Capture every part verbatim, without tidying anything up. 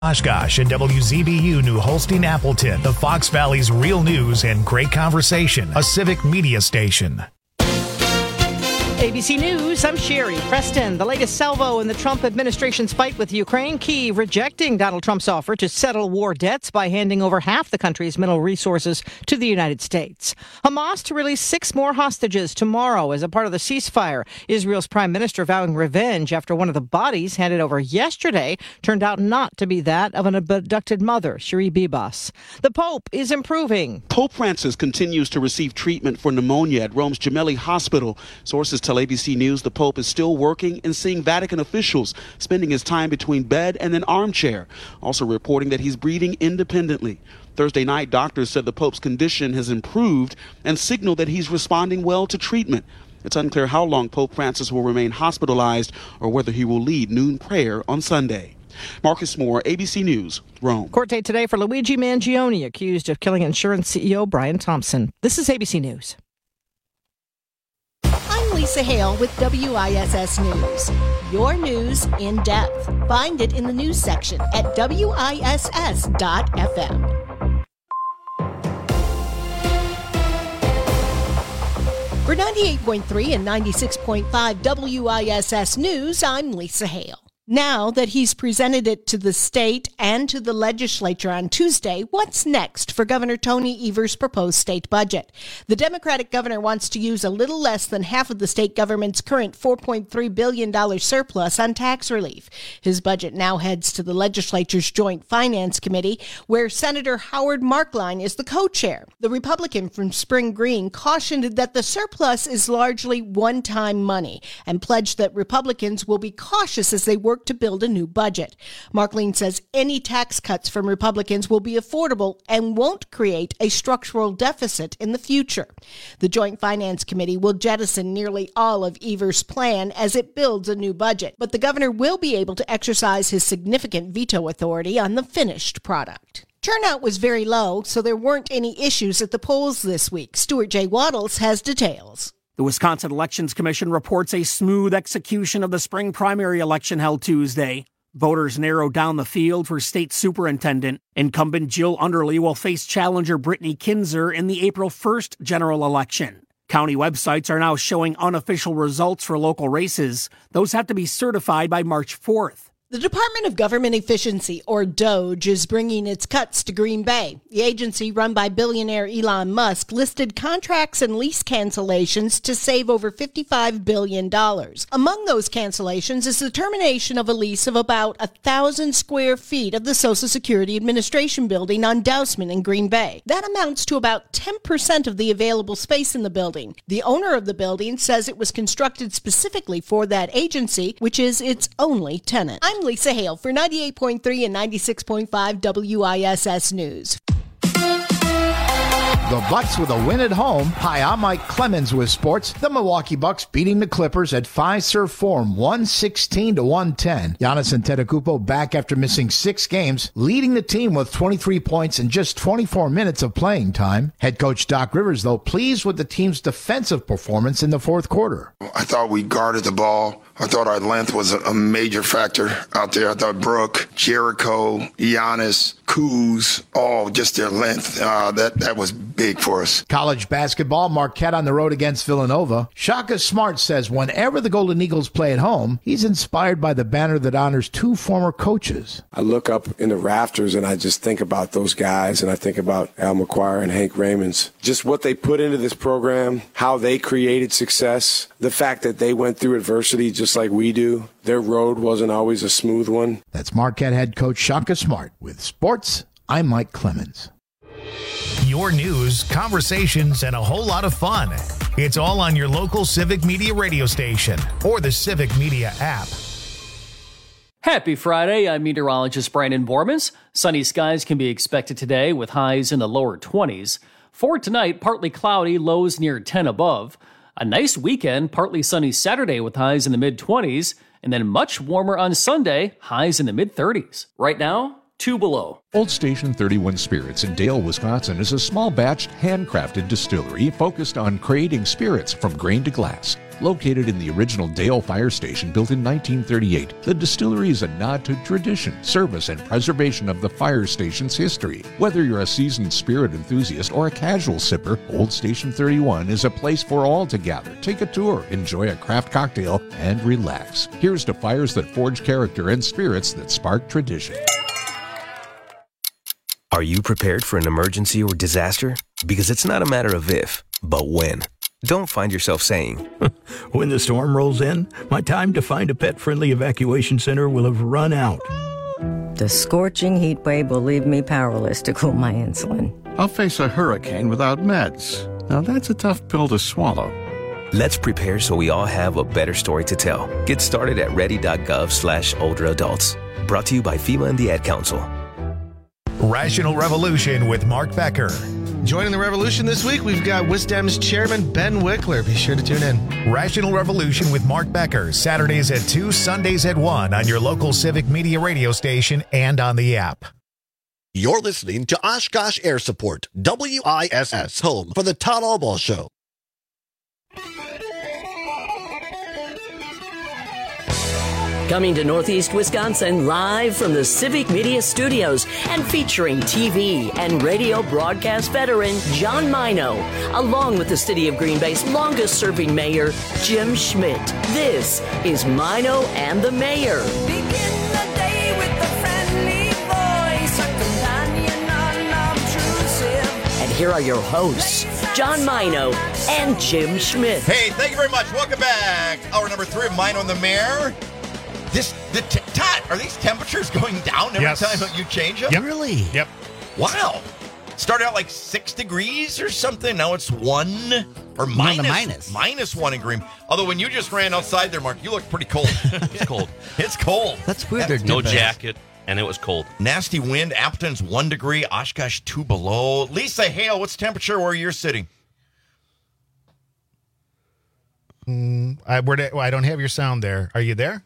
Oshkosh and W Z B U New Holstein Appleton, the Fox Valley's real news and great conversation, a civic media station. A B C News, I'm Sherry Preston. The latest salvo in the Trump administration's fight with Ukraine. Kyiv rejecting Donald Trump's offer to settle war debts by handing over half the country's mineral resources to the United States. Hamas to release six more hostages tomorrow as a part of the ceasefire. Israel's prime minister vowing revenge after one of the bodies handed over yesterday turned out not to be that of an abducted mother, Cherie Bibas. The Pope is improving. Pope Francis continues to receive treatment for pneumonia at Rome's Gemelli Hospital. Sources tell A B C News the Pope is still working and seeing Vatican officials, spending his time between bed and an armchair. Also reporting that he's breathing independently. Thursday night, doctors said the Pope's condition has improved and signaled that he's responding well to treatment. It's unclear how long Pope Francis will remain hospitalized or whether he will lead noon prayer on Sunday. Marcus Moore, A B C News, Rome. Court date today for Luigi Mangione, accused of killing insurance C E O Brian Thompson. This is A B C News. I'm Lisa Hale with W I S S News. Your news in depth. Find it in the news section at W I S S dot F M. For ninety-eight point three and ninety-six point five W I S S News, I'm Lisa Hale. Now that he's presented it to the state and to the legislature on Tuesday, what's next for Governor Tony Evers' proposed state budget? The Democratic governor wants to use a little less than half of the state government's current four point three billion dollars surplus on tax relief. His budget now heads to the legislature's Joint Finance Committee, where Senator Howard Marklein is the co-chair. The Republican from Spring Green cautioned that the surplus is largely one-time money and pledged that Republicans will be cautious as they work to build a new budget. Marklein says any tax cuts from Republicans will be affordable and won't create a structural deficit in the future. The Joint Finance Committee will jettison nearly all of Evers' plan as it builds a new budget, but the governor will be able to exercise his significant veto authority on the finished product. Turnout was very low, so there weren't any issues at the polls this week. Stuart J. Waddles has details. The Wisconsin Elections Commission reports a smooth execution of the spring primary election held Tuesday. Voters narrowed down the field for state superintendent. Incumbent Jill Underly will face challenger Brittany Kinzer in the April first general election. County websites are now showing unofficial results for local races. Those have to be certified by March fourth. The Department of Government Efficiency, or DOGE, is bringing its cuts to Green Bay. The agency, run by billionaire Elon Musk, listed contracts and lease cancellations to save over fifty-five billion dollars. Among those cancellations is the termination of a lease of about one thousand square feet of the Social Security Administration building on Dousman in Green Bay. That amounts to about ten percent of the available space in the building. The owner of the building says it was constructed specifically for that agency, which is its only tenant. I'm Lisa Hale for ninety-eight point three and ninety-six point five W I S S News. The Bucks with a win at home. Hi, I'm Mike Clemens with sports. The Milwaukee Bucks beating the Clippers at Fiserv Forum one sixteen to one ten. Giannis Antetokounmpo back after missing six games, leading the team with twenty-three points in just twenty-four minutes of playing time. Head coach Doc Rivers, though, pleased with the team's defensive performance in the fourth quarter. I thought we guarded the ball. I thought our length was a major factor out there. I thought Brooke, Jericho, Giannis, Kuz, all just their length. Uh, that, that was big for us. College basketball, Marquette on the road against Villanova. Shaka Smart says whenever the Golden Eagles play at home, he's inspired by the banner that honors two former coaches. I look up in the rafters and I just think about those guys, and I think about Al McGuire and Hank Raymonds. Just what they put into this program, how they created success, the fact that they went through adversity just like we do. Their road wasn't always a smooth one. That's Marquette head coach Shaka Smart. With sports, I'm Mike Clemens. Your news, conversations, and a whole lot of fun. It's all on your local Civic Media radio station or the Civic Media app. Happy Friday. I'm meteorologist Brandon Bormans. Sunny skies can be expected today with highs in the lower twenties. For tonight, partly cloudy, lows near ten above. A nice weekend, partly sunny Saturday with highs in the mid-twenties, and then much warmer on Sunday, highs in the mid-thirties. Right now, two below. Old Station thirty-one Spirits in Dale, Wisconsin is a small-batched, handcrafted distillery focused on creating spirits from grain to glass. Located in the original Dale Fire Station built in nineteen thirty-eight, the distillery is a nod to tradition, service, and preservation of the fire station's history. Whether you're a seasoned spirit enthusiast or a casual sipper, Old Station thirty-one is a place for all to gather. Take a tour, enjoy a craft cocktail, and relax. Here's to fires that forge character and spirits that spark tradition. Are you prepared for an emergency or disaster? Because it's not a matter of if, but when. Don't find yourself saying, when the storm rolls in, my time to find a pet-friendly evacuation center will have run out. The scorching heat wave will leave me powerless to cool my insulin. I'll face a hurricane without meds. Now that's a tough pill to swallow. Let's prepare so we all have a better story to tell. Get started at ready.gov slash older adults. Brought to you by FEMA and the Ad Council. Rational Revolution with Mark Becker. Joining the revolution this week, we've got WISDEM's chairman, Ben Wickler. Be sure to tune in. Rational Revolution with Mark Becker, Saturdays at two, Sundays at one on your local Civic Media radio station and on the app. You're listening to Oshkosh Air Support, W I S S, home for the Todd Albaugh Show. Coming to Northeast Wisconsin live from the Civic Media Studios and featuring T V and radio broadcast veteran John Mino, along with the City of Green Bay's longest-serving mayor, Jim Schmidt. This is Mino and the Mayor. Begin the day with a friendly voice, a companion unobtrusive. And here are your hosts, John Mino and Jim Schmidt. Hey, thank you very much. Welcome back. Hour number three of Mino and the Mayor. This, the t- Todd, are these temperatures going down every yes. time you change them? Yep. Really? Yep. Wow. Started out like six degrees or something. Now it's one or minus, minus. minus one in Green. Although when you just ran outside there, Mark, you look pretty cold. It's cold. It's cold. That's weird. That's no bad. jacket, and it was cold. Nasty wind. Appleton's one degree. Oshkosh two below. Lisa Hale, what's the temperature where you're sitting? Mm, I, where did, well, I don't have your sound there. Are you there?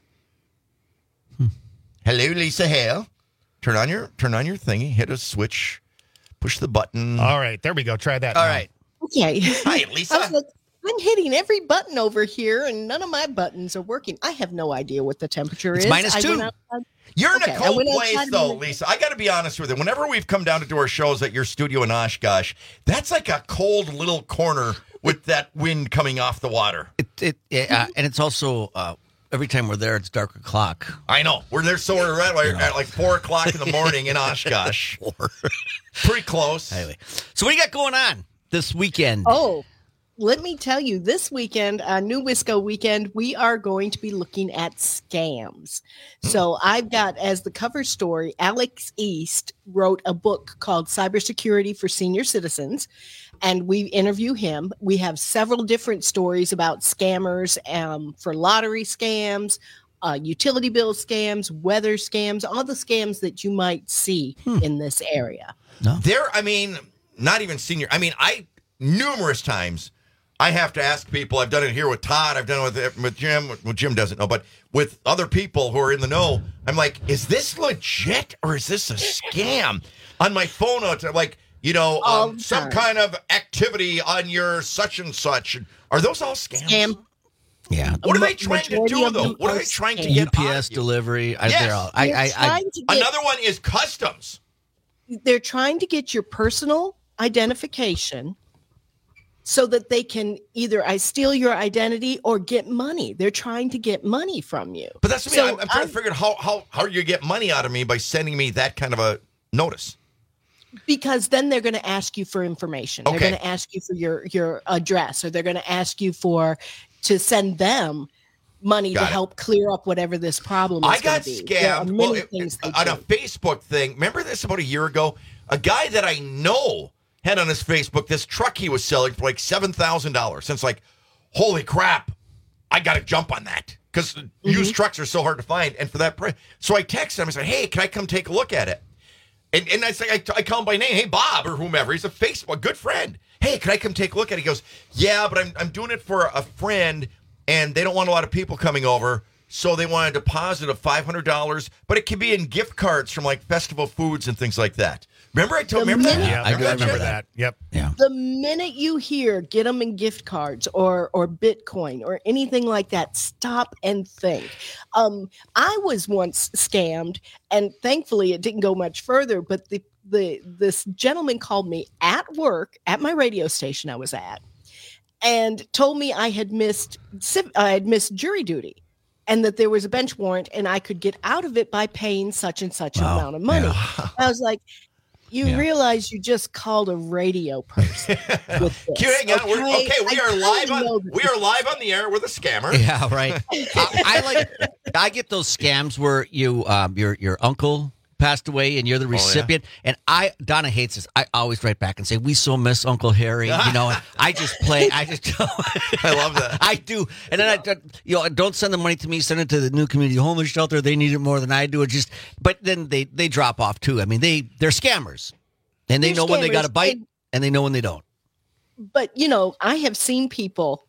Hello, Lisa Hale. Turn on your turn on your thingy. Hit a switch. Push the button. All right, there we go. Try that. All now. right. Okay. Hi, Lisa. I was like, I'm hitting every button over here, and none of my buttons are working. I have no idea what the temperature it's is. minus two. Outside, You're in okay, a cold place, place, though, Lisa. I got to be honest with you. Whenever we've come down to do our shows at your studio in Oshkosh, that's like a cold little corner with that wind coming off the water. It, it uh, and it's also uh, every time we're there, it's dark o'clock. I know. We're there, so we're at like, at like four o'clock in the morning in Oshkosh. Pretty close. Anyway, so what do you got going on this weekend? Oh, let me tell you, this weekend, uh, New Wisco weekend, we are going to be looking at scams. So I've got, as the cover story, Alex East wrote a book called Cybersecurity for Senior Citizens, and we interview him. We have several different stories about scammers um, for lottery scams, uh, utility bill scams, weather scams, all the scams that you might see hmm. in this area. No. There, I mean, not even senior. I mean, I numerous times I have to ask people. I've done it here with Todd. I've done it with, with Jim. Well, Jim doesn't know, but with other people who are in the know, I'm like, is this legit or is this a scam? On my phone, it's like, you know, um, some kind of activity on your such and such. Are those all scams? Scam. Yeah. What are they trying to do, though? What are they trying to get? U P S delivery. I, yes. all, I, I, I, get, Another one is customs. They're trying to get your personal identification so that they can either I steal your identity or get money. They're trying to get money from you. But that's what so I mean. I'm, I'm trying I'm, to figure out how, how, how you get money out of me by sending me that kind of a notice. Because then they're going to ask you for information. Okay. They're going to ask you for your, your address, or they're going to ask you for to send them money got to it. help clear up whatever this problem is. I got be. scammed well, it, on a Facebook thing. Remember this about a year ago? A guy that I know had on his Facebook this truck he was selling for like seven thousand dollars. And it's like, holy crap, I got to jump on that because mm-hmm. used trucks are so hard to find. And for that price. So I texted him. I said, hey, can I come take a look at it? And, and I say, I, I call him by name. Hey, Bob or whomever. He's a Facebook good friend. Hey, can I come take a look at it? He goes, yeah, but I'm I'm doing it for a friend and they don't want a lot of people coming over. So they want a deposit of five hundred dollars, but it can be in gift cards from like festival foods and things like that. Remember I told The remember that? minute- Yeah, I Remember remember that? that. Yep. Yeah. The minute you hear get them in gift cards or or Bitcoin or anything like that, stop and think. Um, I was once scammed, and thankfully it didn't go much further. But the the this gentleman called me at work at my radio station I was at, and told me I had missed civ- I had missed jury duty, and that there was a bench warrant, and I could get out of it by paying such and such Wow. amount of money. I was like, you Yeah. realize you just called a radio person with this. Can you hang out? We're- Okay, we I are kinda live know on that we are live on the air with a scammer. Yeah, right. I, I like. I get those scams where you, um, your your uncle passed away and you're the recipient. And I, Donna hates this. I always write back and say, "We so miss Uncle Harry." You know, and I just play. I just. I love that. I do, and then I, you know, don't send the money to me. Send it to the new community homeless shelter. They need it more than I do. It just, but then they they drop off too. I mean, they they're scammers, and they They're know when they got a scammers, bite, and- and they know when they don't. But you know, I have seen people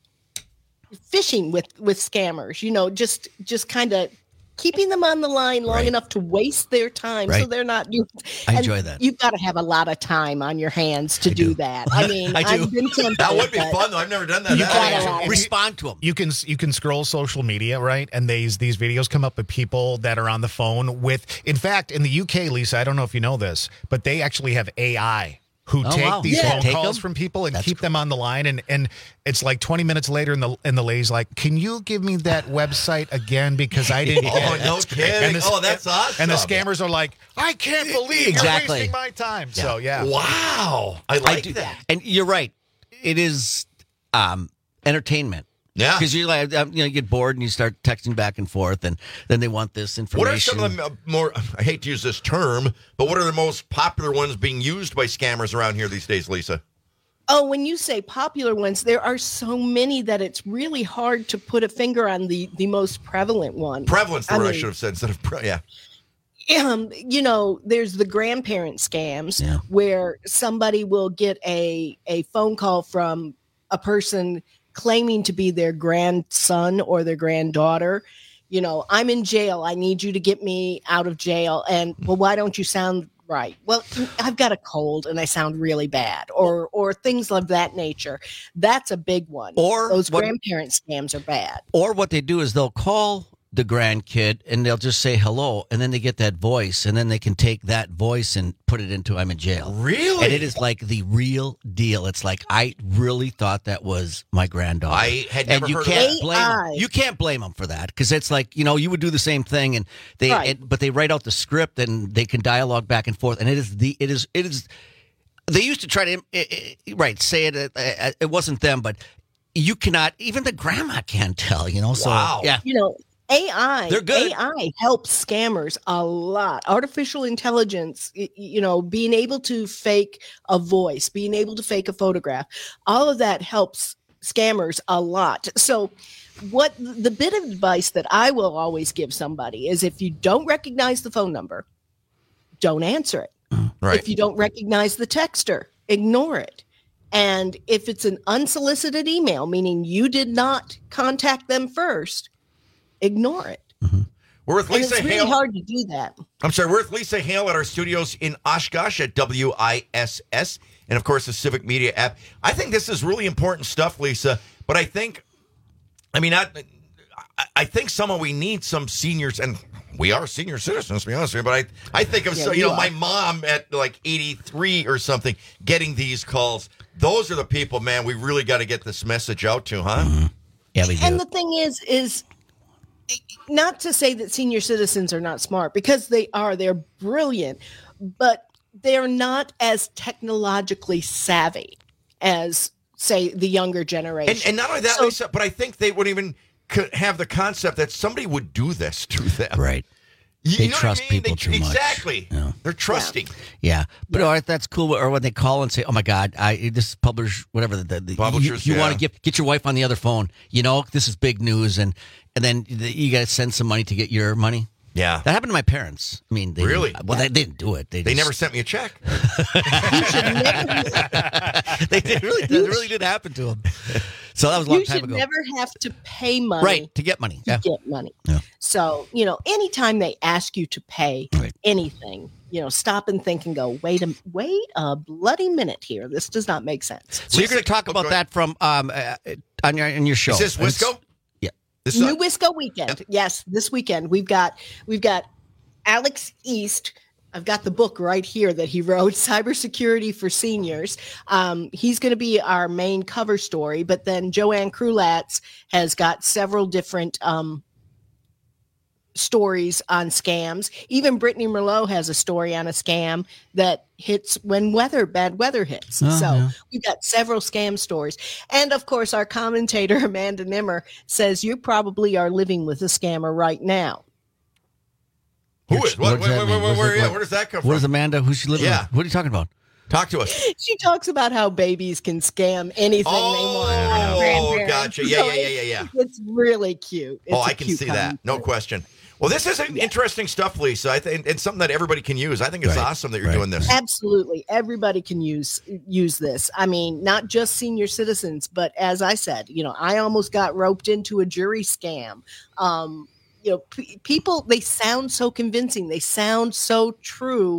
fishing with with scammers. You know, just just kind of keeping them on the line long Right. enough to waste their time, so Right. they're not. You, I and enjoy that. You've got to have a lot of time on your hands to do. that. I mean, I do. I've been tempted, That would be but- fun though. I've never done that. You That gotta actually- like- Respond to them. You can you can scroll social media, right? And these these videos come up with people that are on the phone with. In fact, in the U K, Lisa, I don't know if you know this, but they actually have A I who Oh, take wow. these Yeah. phone Take calls them? from people and That's keep them on the line. And and it's like twenty minutes later, and the and the lady's like, "Can you give me that website again because I didn't get Oh, it." no kidding. And Oh, that's awesome. And the scammers are like, "I can't believe Exactly. you're wasting my time." Yeah. So yeah, Wow. I like do, that. And you're right. It is um, entertainment. Yeah. Because you like um, you know you get bored and you start texting back and forth, and then they want this information. What are some of the uh, more, I hate to use this term, but what are the most popular ones being used by scammers around here these days, Lisa? Oh, when you say popular ones, there are so many that it's really hard to put a finger on the the most prevalent one. Prevalence, the I word I mean, should have said instead of, pre- yeah. um, you know, there's the grandparent scams Yeah. where somebody will get a a phone call from a person claiming to be their grandson or their granddaughter. You know, I'm in jail. I need you to get me out of jail. And well, why don't you sound right? Well, I've got a cold and I sound really bad, or or things of that nature. That's a big one. Or those what- grandparent scams are bad. Or what they do is they'll call the grandkid and they'll just say hello, and then they get that voice, and then they can take that voice and put it into "I'm in jail." Really? And it is like the real deal. It's like I really thought that was my granddaughter. I had and never you heard of can't that. blame 'em. A I. You can't blame them for that because it's like you know you would do the same thing, and they Right. it, but they write out the script and they can dialogue back and forth, and it is the it is it is. They used to try to it, it, right say it. Uh, it wasn't them, but you cannot. Even the grandma can't tell. You know. So Wow. yeah. You know, A I, They're good. A I helps scammers a lot. Artificial intelligence, y- you know, being able to fake a voice, being able to fake a photograph, all of that helps scammers a lot. So, what the bit of advice that I will always give somebody is if you don't recognize the phone number, don't answer it. Right. If you don't recognize the texter, ignore it. And if it's an unsolicited email, meaning you did not contact them first, ignore it. We're with And Lisa it's really Hale. hard to do that. I'm sorry, we're with Lisa Hale at our studios in Oshkosh at W I S S, and of course the Civic Media app. I think this is really important stuff, Lisa. But I think, I mean, I, I think somehow we need some seniors, and we are senior citizens, to be honest with you. But I, I think of Yeah, so, you you know, are. my mom at like eighty-three or something getting these calls. Those are the people, man. We really got to get this message out to, huh? Yeah, we do. And the thing is, is not to say that senior citizens are not smart, because they are. They're brilliant, but they're not as technologically savvy as, say, the younger generation. And, and not only that, So- Lisa, but I think they wouldn't even co- have the concept that somebody would do this to them. Right. You, They you know trust what I mean? people They- too much. Exactly. Yeah. They're trusting. Yeah, but all right, that's cool. Or when they call and say, "Oh my God, I this publish whatever the, the Publishers, you, you yeah. want to get get your wife on the other phone. You know, this is big news, and and then the, you got to send some money to get your money. Yeah. That happened to my parents. I mean, they, Really? Well, they didn't do it. They, They just, never sent me a check. they did, really, did, it really did happen to them. So that was a long You time should ago. never have to pay money. Right, to get money. To Yeah. get money. Yeah. So, you know, anytime they ask you to pay anything, you know, stop and think and go, wait a wait a bloody minute here. This does not make sense. So you're going to talk about that from um uh, on your on your show. Is this Wisco? Yeah. This New Wisco weekend. Yes, this weekend we've got we've got Alex East. I've got the book right here that he wrote, Cybersecurity for Seniors. Um, he's going to be our main cover story, but then Joanne Krulatz has got several different um, stories on scams. Even Brittany Merlot has a story on a scam that hits when weather, bad weather hits. Oh, so yeah. we've got several scam stories. And of course, our commentator, Amanda Nimmer, says you probably are living with a scammer right now. Who is? What, What does wait, that wait, mean? wait, What where, does it- yeah, what- where does that come from? What is Amanda? Who's she living Yeah. with? What are you talking about? Talk to us. She talks about how babies can scam anything they want. Oh, Grandparents. gotcha. Yeah, yeah, yeah, yeah, yeah. It's really cute. It's oh, a I can cute see that. No question. Well, this is interesting stuff, Lisa. I think it's something that everybody can use. I think it's Right. awesome that you're Right. doing this. Absolutely. Everybody can use use this. I mean, not just senior citizens, but as I said, you know, I almost got roped into a jury scam. Um, you know, p- people, they sound so convincing. They sound so true.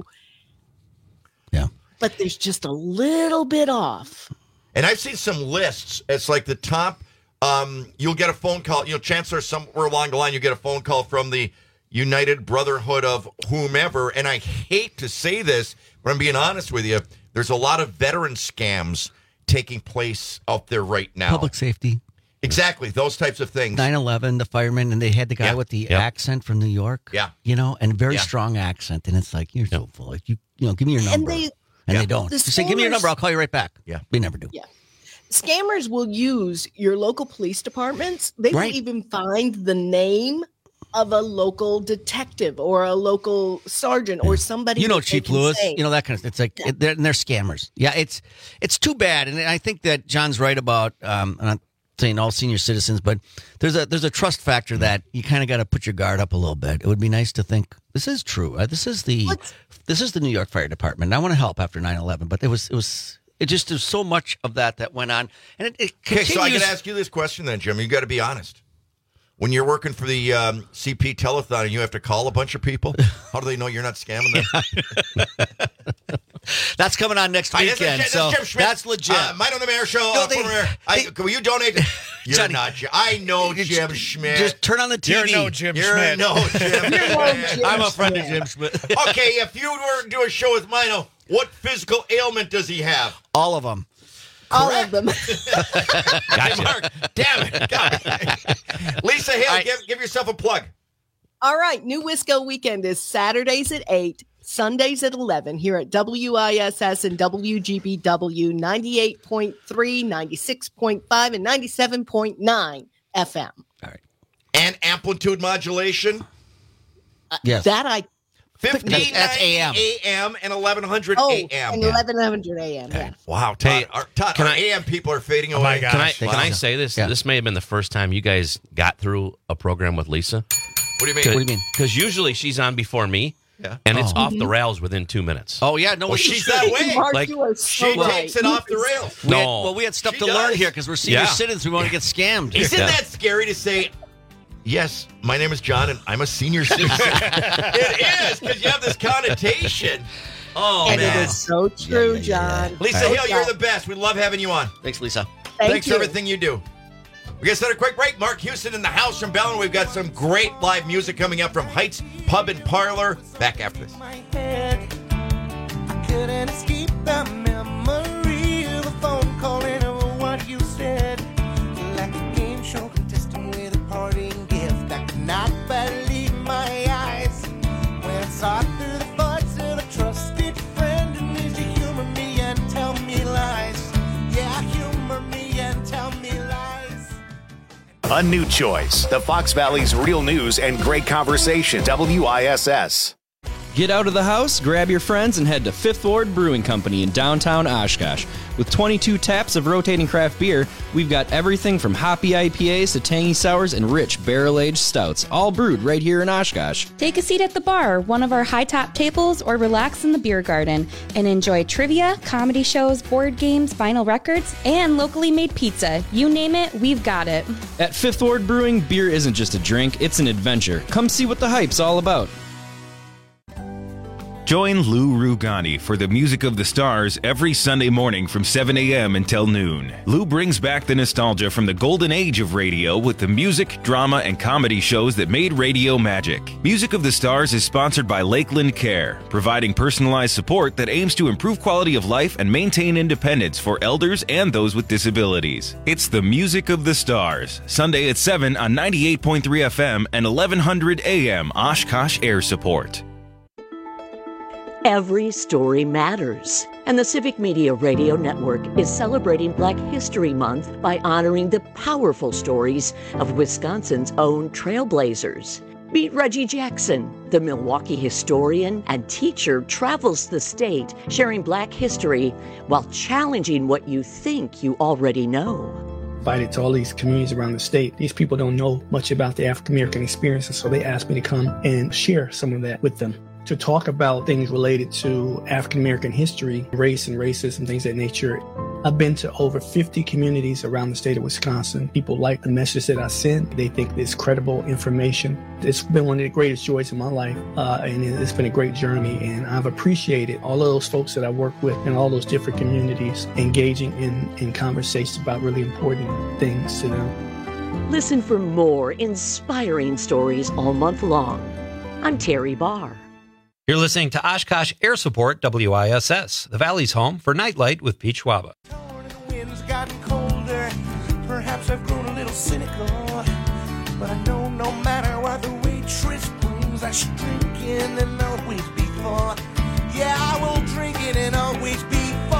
Yeah. But there's just a little bit off. And I've seen some lists. It's like the top. Um, you'll get a phone call. You know, Chancellor, somewhere along the line, you get a phone call from the United Brotherhood of whomever. And I hate to say this, but I'm being honest with you. There's a lot of veteran scams taking place out there right now. Public safety. Exactly. Those types of things. nine eleven, the fireman, and they had the guy Yeah. with the Yeah. accent from New York. Yeah. You know, and very Yeah. strong accent. And it's like, you're so full. Like, you, you know, give me your And number. they- And Yeah. they don't. The You say, give me your scammers- number. I'll call you right back. Yeah. We never do. Yeah. Scammers will use your local police departments. They Right. will even find the name of a local detective or a local sergeant or somebody. You know, that they Chief can Lewis, say, you know, that kind of It's like, it, they're, and they're scammers. Yeah, it's it's too bad. And I think that John's right about, um, I'm not saying all senior citizens, but there's a there's a trust factor that you kind of got to put your guard up a little bit. It would be nice to think, this is true. Uh, this is the this is the New York Fire Department. I want to help after nine eleven, but it was, it was, it just, there's so much of that that went on. And it, it Okay, so I continues- can ask you this question then, Jim. You got to be honest. When you're working for the um, C P telethon and you have to call a bunch of people, how do they know you're not scamming them? That's coming on next Hi, this is weekend. Jim- this is so Jim Schmidt. that's legit. Uh, Mine on the Mayor Show. No, uh, they- former mayor. I, will you donate? You're Johnny, not. Jim. I know Jim Schmidt. Just turn on the T V. You're no Jim You're Schmidt. no Jim Schmidt. I'm a friend of Jim Schmidt. Okay, if you were to do a show with Mino, what physical ailment does he have? All of them. all of them. Gotcha. Mark, damn it. God. Lisa Hale, right. give, give yourself a plug. All right. New Wisco weekend is Saturdays at eight, Sundays at eleven here at W I S S and W G B W ninety-eight point three, ninety-six point five, and ninety-seven point nine F M. And amplitude modulation. Yes. That I fifteen That's- that's A M. A M and eleven hundred oh, A M. and eleven hundred A M. Yeah. Wow, Todd, Hey, our, Todd, can our I- A M people are fading Oh away. my Can I gosh. can I say this? Yeah. This may have been the first time you guys got through a program with Lisa. What do you mean? What do you mean? Because usually she's on before me, Yeah. and it's Oh. off the rails within two minutes. Oh, yeah. No, Well, we- she's that way. Mark, Like, you are so She right. takes it off the rails. we had, No. well, we had stuff She to learn does. here because we're senior Yeah. citizens. We want to get scammed. Isn't Yeah. that scary to say, yes, my name is John and I'm a senior citizen? It is, because you have this connotation. Oh, And man. it is so true, yeah, yeah, John. Lisa So Hill, you're yeah. the best. We love having you on. Thanks, Lisa. Thank Thanks you. for everything you do. We're going to start a quick break. Mark Houston in the house from Bellin. We've got some great live music coming up from Heights Pub and Parlor. Back after this. I couldn't escape the memory of a phone call and of what you said. Like a game show contestant with a parting gift. I could not believe my eyes when I saw through the voice of a trusted friend. And used to humor me and tell me lies. Yeah, humor me and tell me lies. A new choice. The Fox Valley's real news and great conversation. W I S S. Get out of the house, grab your friends, and head to Fifth Ward Brewing Company in downtown Oshkosh. With twenty-two taps of rotating craft beer, we've got everything from hoppy I P As to tangy sours and rich barrel-aged stouts, all brewed right here in Oshkosh. Take a seat at the bar, one of our high-top tables, or relax in the beer garden and enjoy trivia, comedy shows, board games, vinyl records, and locally made pizza. You name it, we've got it. At Fifth Ward Brewing, beer isn't just a drink, it's an adventure. Come see what the hype's all about. Join Lou Rugani for the Music of the Stars every Sunday morning from seven a.m. until noon. Lou brings back the nostalgia from the golden age of radio with the music, drama, and comedy shows that made radio magic. Music of the Stars is sponsored by Lakeland Care, providing personalized support that aims to improve quality of life and maintain independence for elders and those with disabilities. It's the Music of the Stars, Sunday at seven on ninety-eight point three F M and eleven hundred A M Oshkosh Air Support. Every story matters, and the Civic Media Radio Network is celebrating Black History Month by honoring the powerful stories of Wisconsin's own trailblazers. Meet Reggie Jackson, the Milwaukee historian and teacher, travels the state sharing Black history while challenging what you think you already know. Invited to all these communities around the state. These people don't know much about the African American experience, and so they asked me to come and share some of that with them. To talk about things related to African American history, race and racism, things of that nature. I've been to over fifty communities around the state of Wisconsin. People like the message that I send. They think it's credible information. It's been one of the greatest joys in my life, uh, and it's been a great journey. And I've appreciated all of those folks that I work with in all those different communities engaging in, in conversations about really important things to them. Listen for more inspiring stories all month long. I'm Terry Barr. You're listening to Oshkosh Air Support, W I S S, the Valley's home for Nightlight with Pete Schwaba. The wind's gotten colder. Perhaps I've grown a little cynical. But I know no matter what the waitress brings, I should drink in and always be full. Yeah, I will drink it and always be full.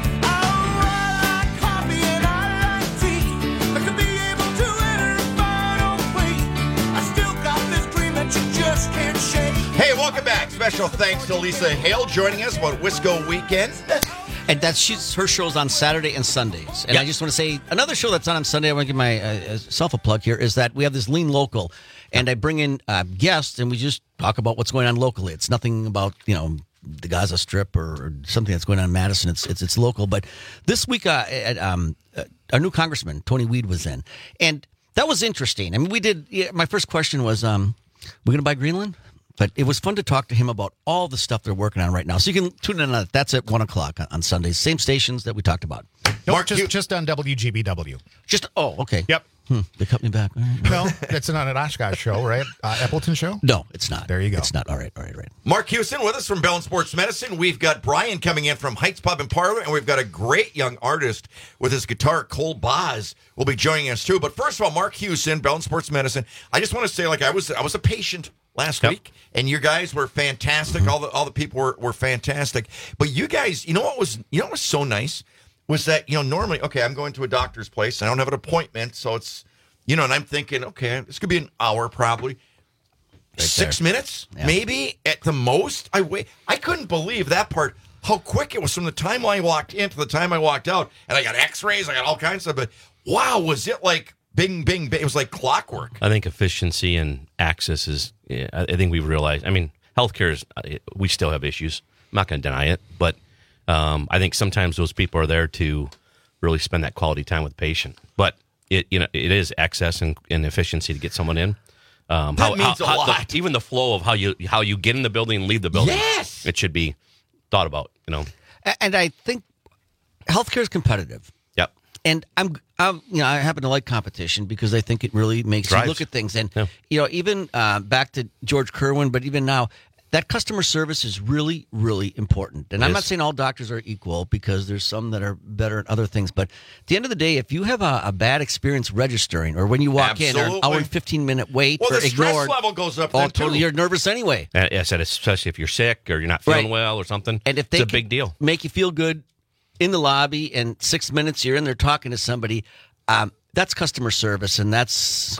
Oh, I like coffee and I like tea. But to be able to enter a final plate, I still got this dream that you just can't shake. Hey, welcome back. Special thanks to Lisa Hale joining us about Wisco Weekend. And that's she's, her show's on Saturday and Sundays. And yep. I just want to say another show that's on on Sunday, I want to give myself uh, a plug here, is that we have this Lean Local. And I bring in uh, guests and we just talk about what's going on locally. It's nothing about, you know, the Gaza Strip or, or something that's going on in Madison. It's it's, it's local. But this week, uh, at, um, uh, our new congressman, Tony Weed, was in. And that was interesting. I mean, we did, yeah, my first question was, um, we're going to buy Greenland? But it was fun to talk to him about all the stuff they're working on right now. So you can tune in on that. That's at one o'clock on Sundays. Same stations that we talked about. No, Mark, just, just on W G B W. Just, oh, okay. Yep. Hmm, they cut me back. All right. No, it's not an Oshkosh show, right? Uh, Appleton show? No, it's not. There you go. It's not. All right, all right, right. Mark Houston with us from Bell and Sports Medicine. We've got Brian coming in from Heights Pub and Parlor, and we've got a great young artist with his guitar, Cole Boz, will be joining us too. But first of all, Mark Houston, Bell and Sports Medicine. I just want to say, like, I was I was a patient last yep. week, and you guys were fantastic. Mm-hmm. All the all the people were, were fantastic. But you guys, you know what was you know what was so nice was that, you know, normally, okay, I'm going to a doctor's place. I don't have an appointment, so it's, you know, and I'm thinking, okay, this could be an hour probably. Right Six there. minutes, yeah. maybe at the most. I wait. I couldn't believe that part, how quick it was from the time I walked in to the time I walked out. And I got x-rays, I got all kinds of, but wow, was it like bing, bing, bing. It was like clockwork. I think efficiency and access is, yeah, I think we've realized, I mean, healthcare is, we still have issues. I'm not going to deny it, but um, I think sometimes those people are there to really spend that quality time with the patient. But it, you know, it is access and, and efficiency to get someone in. Um, that how, means how, a how, lot. The, even the flow of how you how you get in the building and leave the building. Yes, it should be thought about. You know, and I think healthcare is competitive. Yep. And I'm, I'm, you know, I happen to like competition because I think it really makes Drives. you look at things. And yeah. you know, even uh, back to George Kerwin, but even now, that customer service is really, really important. And it I'm is. not saying all doctors are equal because there's some that are better at other things. But at the end of the day, if you have a, a bad experience registering, or when you walk Absolutely. in, or an hour and fifteen minute wait, well, or the stress ignored, level goes up. oh, then totally, too. you're nervous anyway. Uh, I said, especially if you're sick or you're not feeling Right. well or something. And if they it's a can big deal. make you feel good in the lobby, and six minutes you're in there talking to somebody, um, that's customer service, and that's correct.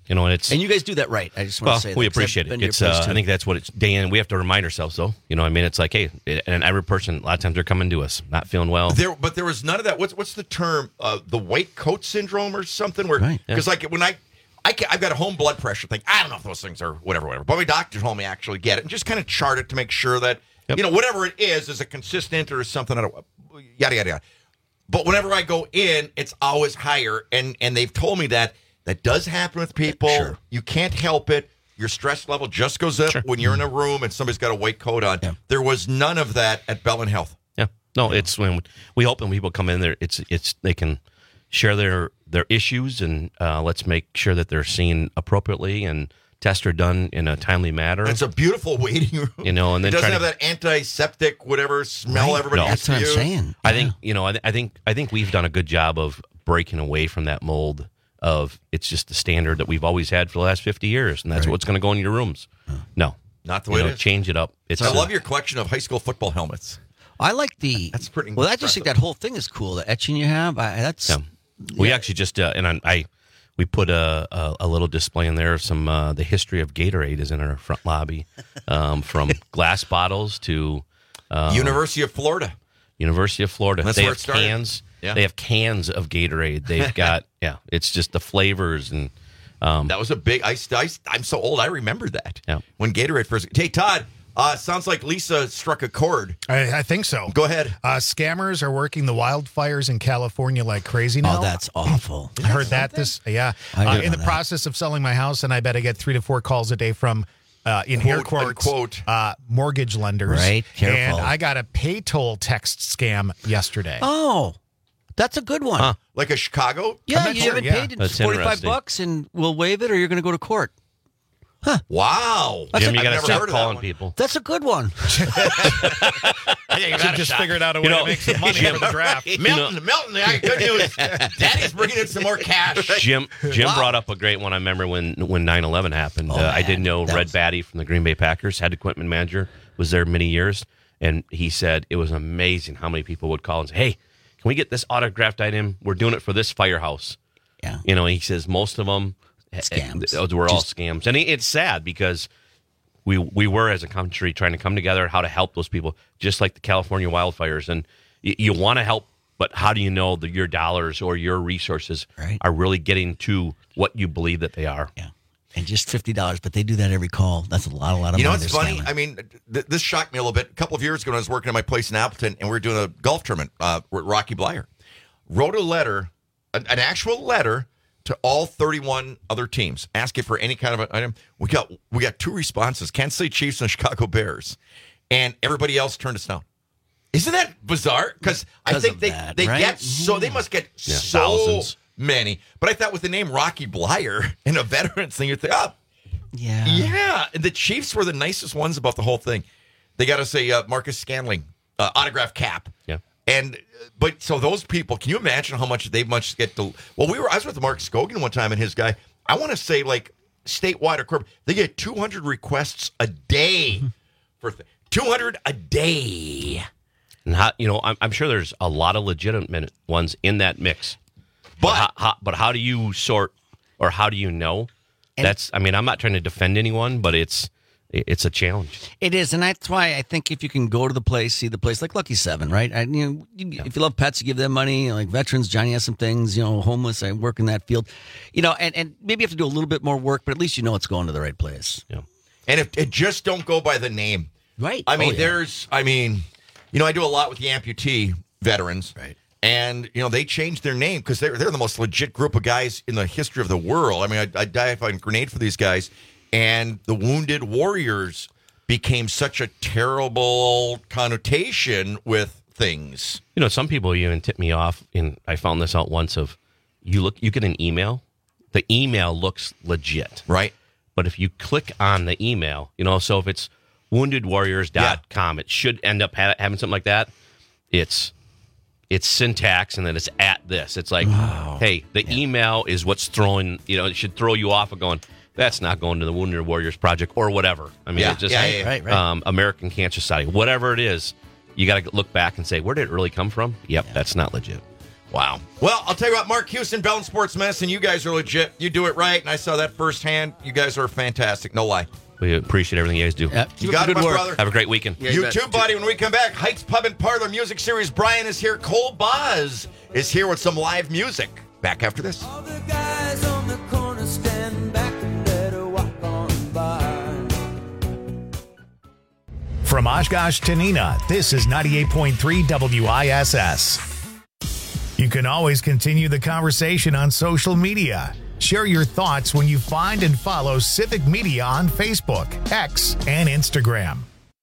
You know, and it's and you guys do that right. I just want well, to say that, we 'cause I've appreciate been it. to your It's place, uh, too. I think that's what it's day in. We have to remind ourselves, though. You know, I mean, it's like, hey, it, and every person, a lot of times they're coming to us not feeling well. There, but there was none of that. What's what's the term? Uh, the white coat syndrome or something? Where because Right, like when I, I ca- I've got a home blood pressure thing. I don't know if those things are whatever, whatever. But my doctor told me I actually get it and just kind of chart it to make sure that you know whatever it is is a consistent or something. I don't, yada yada yada. But whenever I go in, it's always higher, and and they've told me that that does happen with people. Sure. You can't help it. Your stress level just goes up when you're in a room and somebody's got a white coat on. There was none of that at Bellin Health. Yeah, no, it's when we hope when people come in there, it's it's they can share their their issues and uh, let's make sure that they're seen appropriately and tests are done in a timely manner. It's a beautiful waiting room. You know, and then it doesn't trying have to- that antiseptic whatever smell Right. everybody No. has to use. I think you know. I, th- I think I think we've done a good job of breaking away from that mold of it's just the standard that we've always had for the last fifty years, and that's Right. what's going to go in your rooms. No, Not the You way know, it is. change it up. It's I love your collection of high school football helmets. I like the. That's pretty. Well, I just think that whole thing is cool. The etching you have, I, that's. Yeah. We actually just uh, and I, I we put a, a a little display in there of some uh, the history of Gatorade is in our front lobby, um, from glass bottles to um, University of Florida. University of Florida. That's they where have it started. cans. Yeah. They have cans of Gatorade. They've got yeah. It's just the flavors and um, That was a big. I, st- I st- I'm so old. I remember that. Yeah. When Gatorade first. Hey Todd, uh, sounds like Lisa struck a chord. I, I think so. Go ahead. Uh, scammers are working the wildfires in California like crazy now. Oh, that's awful. I heard that this, yeah. I Uh, didn't in know the that. process of selling my house, and I bet I get three to four calls a day from, uh, in air Quote, quotes, unquote. uh, mortgage lenders. Right, careful. And I got a pay toll text scam yesterday. Oh, that's a good one. Huh. Like a Chicago. Yeah, I'm not you sure, haven't yeah. paid it. That's forty-five interesting. bucks, and we'll waive it, or you're going to go to court. Wow. That's Jim, a- you got I've to never stop heard of that calling one. people. That's a good one. I just figured out a way You know, to make some money Jim- for the draft. Milton, Milton, I good news. Daddy's bringing in some more cash. Jim Jim Wow. brought up a great one. I remember when when nine eleven happened. Oh, uh, I man. didn't know That Red was- Batty from the Green Bay Packers, head equipment manager, was there many years, and he said it was amazing how many people would call and say, "Hey, can we get this autographed item? We're doing it for this firehouse." Yeah. You know, he says most of them Scams. Those were all Just- scams, and it- it's sad because we we were as a country trying to come together how to help those people, just like the California wildfires, and y- you want to help. But how do you know that your dollars or your resources Right. are really getting to what you believe that they are? Yeah. And just fifty dollars, but they do that every call. That's a lot, a lot of You know money. what's they're funny? scamming. I mean, th- this shocked me a little bit. A couple of years ago, when I was working at my place in Appleton, and we were doing a golf tournament uh, with Rocky Blyer. Wrote a letter, an, an actual letter to all thirty-one other teams, asking for any kind of an item. We got we got two responses: Kansas City Chiefs and Chicago Bears, and everybody else turned us down. Isn't that bizarre? Because I 'Cause think of they that, they right? get so they must get Yeah, so thousands. many. But I thought with the name Rocky Blyer and a veterans thing, you think, oh, yeah. yeah. And the Chiefs were the nicest ones about the whole thing. They got us a uh, Marcus Scanling uh, autograph cap. Yeah. And but so those people, can you imagine how much they must get to? Well, we were. I was with Mark Scogan one time, and his guy. I want to say like statewide or corporate, they get two hundred requests a day for th- two hundred a day. And how, you know, I'm, I'm sure there's a lot of legitimate ones in that mix. But how, how, but how do you sort, or how do you know? That's. I mean, I'm not trying to defend anyone, but it's it's a challenge. It is, and that's why I think if you can go to the place, see the place, like Lucky Seven, right? I, you know, you, if you love pets, you give them money. Like veterans, Johnny has some things. You know, homeless, I work in that field. You know, and, and maybe you have to do a little bit more work, but at least you know it's going to the right place. Yeah. And if it just don't go by the name, right? I mean, Oh, yeah. there's. I mean, you know, I do a lot with the amputee veterans, right? And you know, they changed their name because they're they're the most legit group of guys in the history of the world. I mean, I, I dive on grenade for these guys, and the Wounded Warriors became such a terrible connotation with things. You know, some people even tip me off, and I found this out once. Of you look, you get an email. The email looks legit, right? But if you click on the email, you know, so if it's wounded warriors dot com, it should end up ha- having something like that. It's it's syntax, and then it's at this. It's like, hey, the email is what's throwing. You know, it should throw you off of going. That's not going to the Wounded Warriors Project or whatever. I mean, Yeah, it's just yeah, yeah, yeah. Right, right. Um, American Cancer Society, whatever it is. You got to look back and say, where did it really come from? Yep, that's not legit. Wow. Well, I'll tell you what, Mark Houston, Bell and Sports Medicine, you guys are legit. You do it right, and I saw that firsthand. You guys are fantastic. No lie. We appreciate everything you guys do. Yep. You got it, my work. brother. Have a great weekend. Yeah, you you too, buddy. When we come back, Heights Pub and Parlor Music Series. Brian is here. Cole Boz is here with some live music. Back after this. All the guys on the corner stand back and let her walk on by. From Oshkosh to Neenah, this is ninety-eight point three W I S S. You can always continue the conversation on social media. Share your thoughts when you find and follow Civic Media on Facebook, X, and Instagram.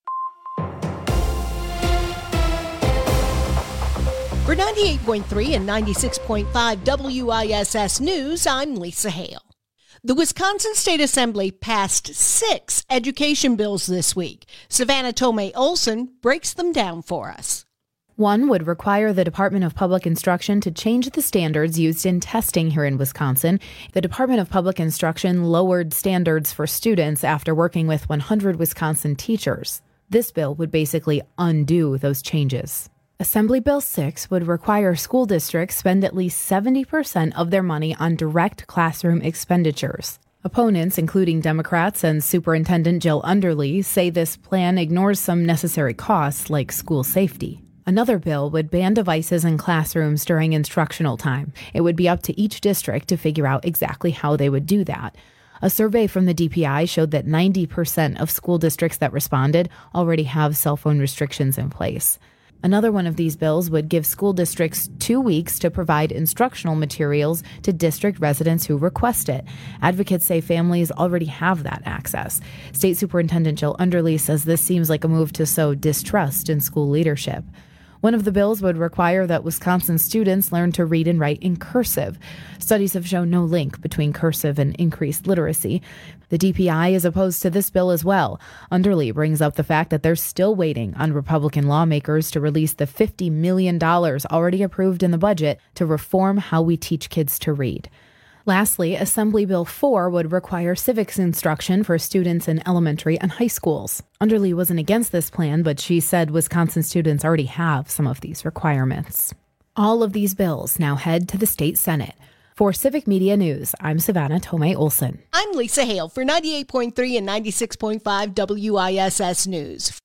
For ninety-eight point three and ninety-six point five W I S S News, I'm Lisa Hale. The Wisconsin State Assembly passed six education bills this week. Savannah Tomei Olson breaks them down for us. One would require the Department of Public Instruction to change the standards used in testing here in Wisconsin. The Department of Public Instruction lowered standards for students after working with one hundred Wisconsin teachers. This bill would basically undo those changes. Assembly Bill six would require school districts spend at least seventy percent of their money on direct classroom expenditures. Opponents, including Democrats and Superintendent Jill Underly, say this plan ignores some necessary costs like school safety. Another bill would ban devices in classrooms during instructional time. It would be up to each district to figure out exactly how they would do that. A survey from the D P I showed that ninety percent of school districts that responded already have cell phone restrictions in place. Another one of these bills would give school districts two weeks to provide instructional materials to district residents who request it. Advocates say families already have that access. State Superintendent Jill Underly says this seems like a move to sow distrust in school leadership. One of the bills would require that Wisconsin students learn to read and write in cursive. Studies have shown no link between cursive and increased literacy. The D P I is opposed to this bill as well. Underly brings up the fact that they're still waiting on Republican lawmakers to release the fifty million dollars already approved in the budget to reform how we teach kids to read. Lastly, Assembly Bill four would require civics instruction for students in elementary and high schools. Underly wasn't against this plan, but she said Wisconsin students already have some of these requirements. All of these bills now head to the state Senate. For Civic Media News, I'm Savannah Tomei Olson. I'm Lisa Hale for ninety-eight point three and ninety-six point five W I S S News.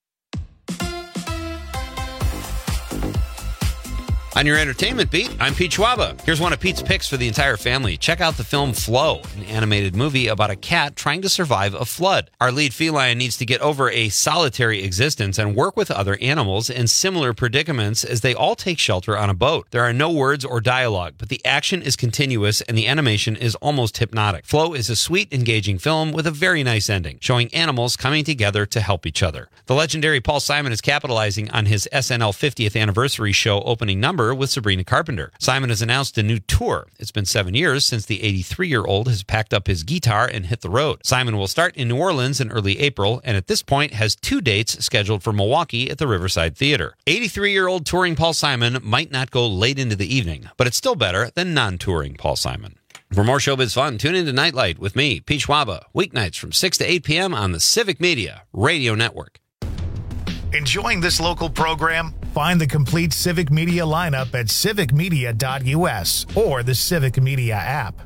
On your entertainment beat, I'm Pete Schwaba. Here's one of Pete's picks for the entire family. Check out the film Flow, an animated movie about a cat trying to survive a flood. Our lead feline needs to get over a solitary existence and work with other animals in similar predicaments as they all take shelter on a boat. There are no words or dialogue, but the action is continuous and the animation is almost hypnotic. Flow is a sweet, engaging film with a very nice ending, showing animals coming together to help each other. The legendary Paul Simon is capitalizing on his S N L fiftieth anniversary show opening number with Sabrina Carpenter. Simon has announced a new tour. It's been seven years since the eighty-three-year-old has packed up his guitar and hit the road. Simon will start in New Orleans in early April, and at this point has two dates scheduled for Milwaukee at the Riverside Theater. eighty-three-year-old touring Paul Simon might not go late into the evening, but it's still better than non-touring Paul Simon. For more showbiz fun, tune into Nightlight with me, Pete Schwaba, weeknights from six to eight p.m. on the Civic Media Radio Network. Enjoying this local program? Find the complete Civic Media lineup at civic media dot u s or the Civic Media app.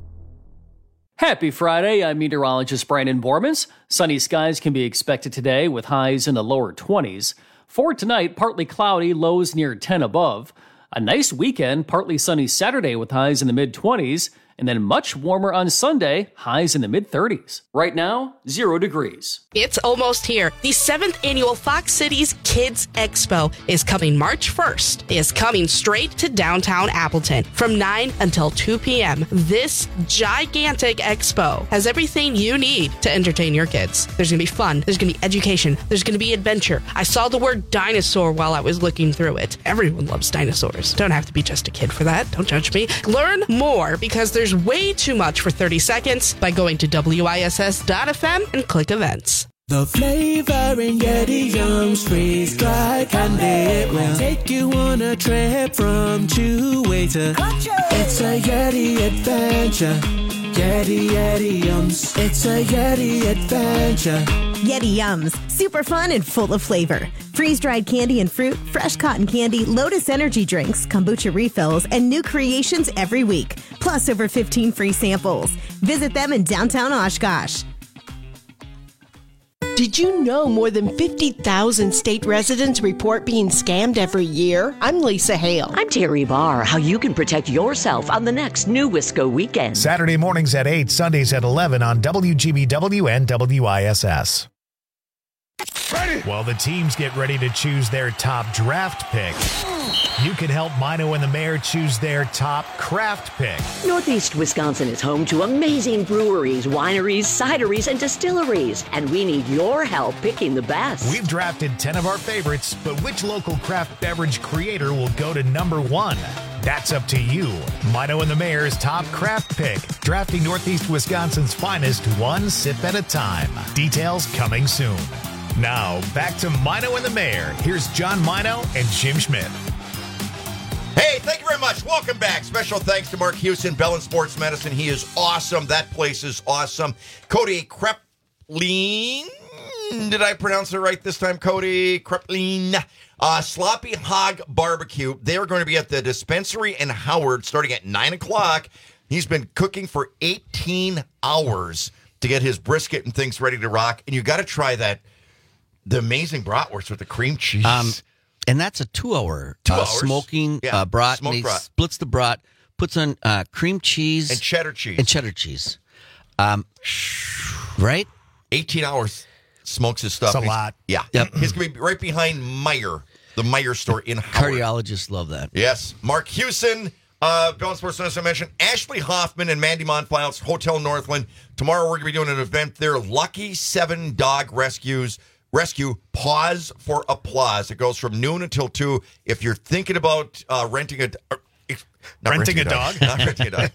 Happy Friday, I'm meteorologist Brandon Bormans. Sunny skies can be expected today with highs in the lower twenties. For tonight, partly cloudy, lows near ten above. A nice weekend, partly sunny Saturday with highs in the mid-twenties. And then much warmer on Sunday, highs in the mid-thirties. Right now, zero degrees. It's almost here. The seventh annual Fox Cities Kids Expo is coming March first. It's coming straight to downtown Appleton from nine until two p.m. This gigantic expo has everything you need to entertain your kids. There's going to be fun. There's going to be education. There's going to be adventure. I saw the word dinosaur while I was looking through it. Everyone loves dinosaurs. Don't have to be just a kid for that. Don't judge me. Learn more because there's way too much for thirty seconds by going to W I S S dot F M and click events. The flavor in Yeti Yum's freeze-dried candy. It will take you on a trip from Chewy to Country. It's a Yeti adventure. Yeti, Yeti Yums. It's a Yeti adventure. Yeti Yums. Super fun and full of flavor. Freeze-dried candy and fruit, fresh cotton candy, Lotus energy drinks, kombucha refills, and new creations every week. Plus over fifteen free samples. Visit them in downtown Oshkosh. Did you know more than fifty thousand state residents report being scammed every year? I'm Lisa Hale. I'm Terry Barr. How you can protect yourself on the next New Wisco weekend. Saturday mornings at eight, Sundays at eleven on W G B W and W I S S. Ready. While the teams get ready to choose their top draft pick, you can help Mino and the Mayor choose their top craft pick. Northeast Wisconsin is home to amazing breweries, wineries, cideries, and distilleries, and we need your help picking the best. We've drafted ten of our favorites, but which local craft beverage creator will go to number one? That's up to you. Mino and the Mayor's top craft pick, drafting Northeast Wisconsin's finest one sip at a time. Details coming soon. Now, back to Mino and the Mayor. Here's John Mino and Jim Schmidt. Hey, thank you very much. Welcome back. Special thanks to Mark Houston, Bellin Sports Medicine. He is awesome. That place is awesome. Cody Kreplin. Did I pronounce it right this time, Cody? Kreplin. Uh, Sloppy Hog Barbecue. They are going to be at the dispensary in Howard starting at nine o'clock. He's been cooking for eighteen hours to get his brisket and things ready to rock. And you got to try that. The amazing bratwurst with the cream cheese. Um, and that's a two-hour Two uh, hours. smoking Yeah, uh, brat. smoked and he brat. splits the brat, puts on uh, cream cheese. And cheddar cheese. And cheddar cheese. Um, right? eighteen hours smokes his stuff. That's a He's- lot. Yeah. Yep. He's going to be right behind Meyer, the Meyer store in Howard. Cardiologists love that. Yes. Mark Houston, uh, Bellin Sports Medicine, I mentioned. Ashley Hoffman and Mandy Monfiles, Hotel Northland. Tomorrow we're going to be doing an event there. Lucky Seven Dog Rescues. Rescue, Pause for Applause. It goes from noon until two. If you're thinking about uh, renting a... Or, not Renting a dog? Not renting a dog.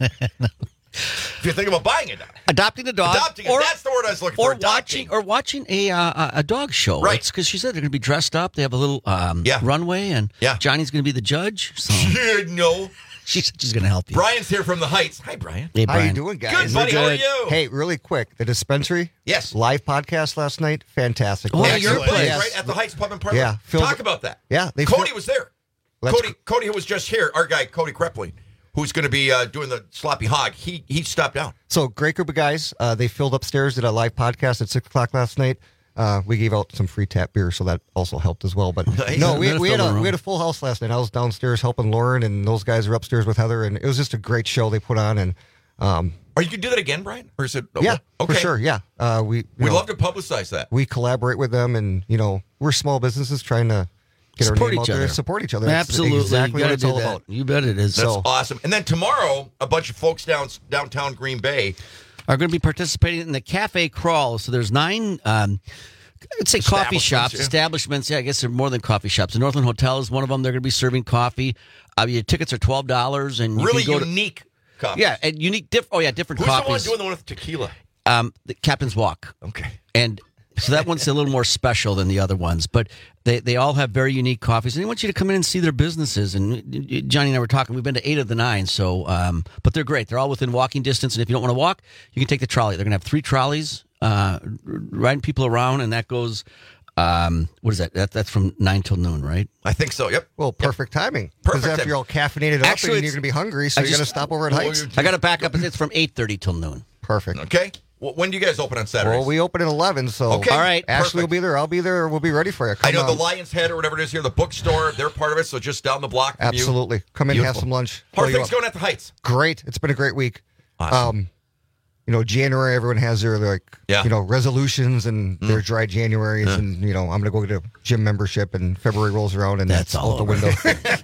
If you're thinking about buying a dog. Adopting a dog. Adopting it. That's the word I was looking or for. Adopting. watching or watching a uh, a dog show. Right. Because she said they're going to be dressed up. They have a little um, Yeah. runway, and Yeah. Johnny's going to be the judge. So no. she's, she's going to help you. Brian's here from the Heights. Hi, Brian. Hey, How Brian. you doing, guys? Good, buddy. How are you? Hey, really quick, the dispensary. Yes. Live podcast last night. Fantastic. Oh, Yeah, your excellent. place. Yes. Right at the Heights Pub and Parlor. Yeah, filled- Talk about that. Yeah, they Cody filled- was there. That's Cody, Cody, who was just here, our guy Cody Kreplin, who's going to be uh, doing the sloppy hog. He he stopped down. So great group of guys. Uh, they filled upstairs, did a live podcast at six o'clock last night. Uh, we gave out some free tap beer, so that also helped as well. But Nice. no, we, That'll we fill had the a room. we had a full house last night. I was downstairs helping Lauren, and those guys were upstairs with Heather, and it was just a great show they put on. And um, Are you going to do that again, Brian? Or is it? yeah, okay. for sure. Yeah, uh, we you We know, love to publicize that. we collaborate with them, and you know we're small businesses trying to get Support our name each out there, other. support each other. That's Absolutely. exactly you what gotta it's do all that. about. You bet it is. That's So- awesome. And then tomorrow, a bunch of folks down downtown Green Bay. Are going to be participating in the Cafe Crawl. So there's nine, um, I'd say coffee Establishments, shops, yeah. establishments. Yeah, I guess they're more than coffee shops. The Northland Hotel is one of them. They're going to be serving coffee. Uh, your tickets are twelve dollars. and you Really can go unique To, coffees. yeah, and unique. Diff, oh, yeah, different Who's coffees. the one doing the one with tequila? Um, the Captain's Walk. Okay. And so that one's a little more special than the other ones, but they, they all have very unique coffees. And they want you to come in and see their businesses. And Johnny and I were talking. We've been to eight of the nine. So, um, but they're great. They're all within walking distance. And if you don't want to walk, you can take the trolley. They're going to have three trolleys, uh, riding people around, and that goes. Um, what is that? that? That's from nine till noon, right? I think so. Yep. Well, perfect timing. Because Perfect after you're all caffeinated up, Actually, and you're it's- going to be hungry, so I you're just- going to stop over at Heights. I got to back up. It's from eight thirty till noon. Perfect. Okay. Well, when do you guys open on Saturdays? Well, we open at eleven, so Okay. All right. Ashley Perfect. will be there. I'll be there. We'll be ready for you. Come I know the on. Lion's Head or whatever it is here, the bookstore, they're part of it, so just down the block from you. Absolutely. Come in, have Beautiful. some lunch. How are fill you things up. going at the Heights? Great. It's been a great week. Awesome. Um, you know, January, everyone has their, like, Yeah. you know, resolutions and Mm. their dry Januaries. Yeah. And, you know, I'm going to go get a gym membership, and February rolls around, and That's that's, all out the over. window.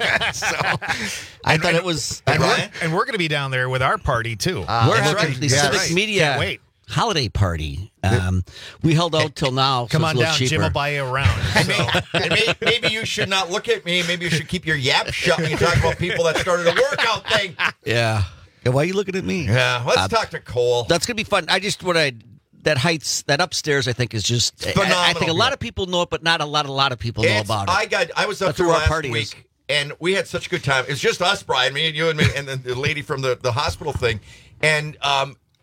So I thought it was. And we're, Brian? and we're going to be down there with our party, too. Uh, We're that's having right. the Yeah, Civic right. Media Can't wait. holiday party. Um, we held out till now. So Come it's on a little down. cheaper. Jim will buy you around. And, may, and may, maybe you should not look at me. Maybe you should keep your yap shut when you talk about people that started a workout thing. Yeah. Yeah, why are you looking at me? Yeah, let's Uh, talk to Cole. That's gonna be fun. I just what I that heights that upstairs I think is just I- I, phenomenal. think a lot of people know it, but not a lot a lot of people know It's- about it. I got. I was up That's there where our last party week, is. and we had such a good time. It's just us, Brian, me and you and me, and then the lady from the, the hospital thing. And um,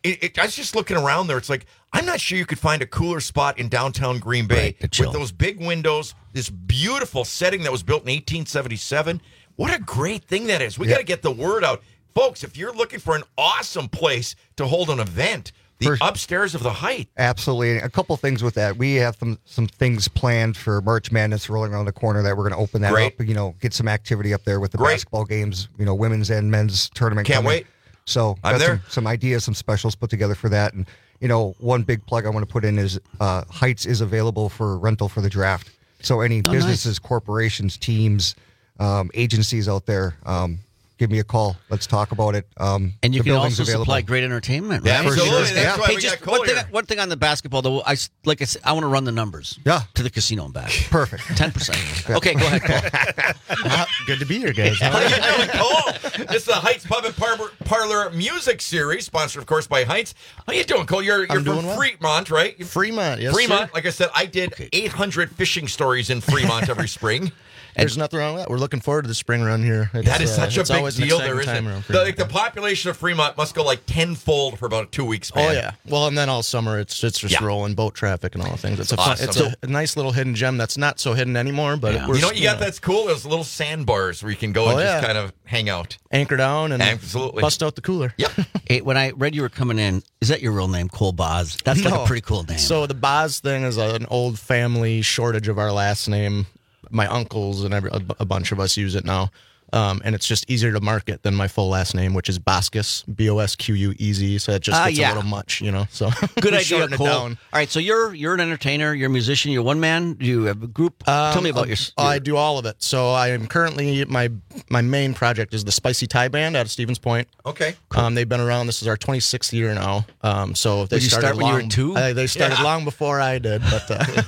it, it, I was just looking around there. It's like, I'm not sure you could find a cooler spot in downtown Green Bay Right, with those big windows, this beautiful setting that was built in eighteen seventy-seven. What a great thing that is. We Yeah. got to get the word out. Folks, if you're looking for an awesome place to hold an event, the For- upstairs of the Height. Absolutely. A couple things with that. We have some, some things planned for March Madness rolling around the corner that we're going to open that Great. up, you know, get some activity up there with the Great. basketball games, you know, women's and men's tournament. Can't coming. wait. So I'm got there. Some, some ideas, some specials put together for that. And, you know, one big plug I want to put in is uh, Heights is available for rental for the draft. So any Oh, businesses, corporations, teams, um, agencies out there, um, give me a call. Let's talk about it. Um, And you the can building's also available. supply great entertainment. Yeah, Right? absolutely. sure. That's Yeah. why Hey, we just got one Collier. thing, one thing on the basketball, though. I, s- like I said, I want to run the numbers. Yeah. To the casino and back. Perfect. ten percent. Okay, go ahead, Cole. Good to be here, guys. How you doing, Cole? This is the Heights Pub and Par- Parlor Music Series, sponsored, of course, by Heights. How you doing, Cole? You're, you're I'm from doing well. Fremont, right? You're Fremont, yes, Fremont. sir. Like I said, I did eight hundred fishing stories in Fremont every spring. There's nothing wrong with that. We're looking forward to the spring run here. It's, That is uh, such a it's big always an deal. exciting There time isn't around the, Fremont. like the population of Fremont must go like tenfold for about a two week span. Oh yeah. Well, and then all summer it's it's just Yeah. rolling boat traffic and all the things. It's a fun, Awesome. it's a, a nice little hidden gem that's not so hidden anymore. But Yeah. we're You know what you got know, that's cool? Those little sandbars where you can go Oh, and yeah. just kind of hang out. anchor down and Absolutely. bust out the cooler. Yep. Hey, when I read you were coming in, is that your real name, Cole Boz? That's like No. a pretty cool name. So the Boz thing is an old family shortage of our last name. My uncles and every, a, a bunch of us use it now. Um, and it's just easier to market than my full last name, which is Boscus, B O S Q U E Z. So it just Ah, gets yeah. a little much, you know. So Good we idea, shorten it Cole. All down. right, so you're you're an entertainer, you're a musician, you're one man. Do you have a group? Tell me about Um, your. I do all of it. So I am currently my my main project is the Spicy Thai Band out of Stevens Point. Okay. Um, they've been around. This is our twenty-sixth year now. Um, so they Did you started start when long, you were two? Uh, they started Yeah. long before I did. But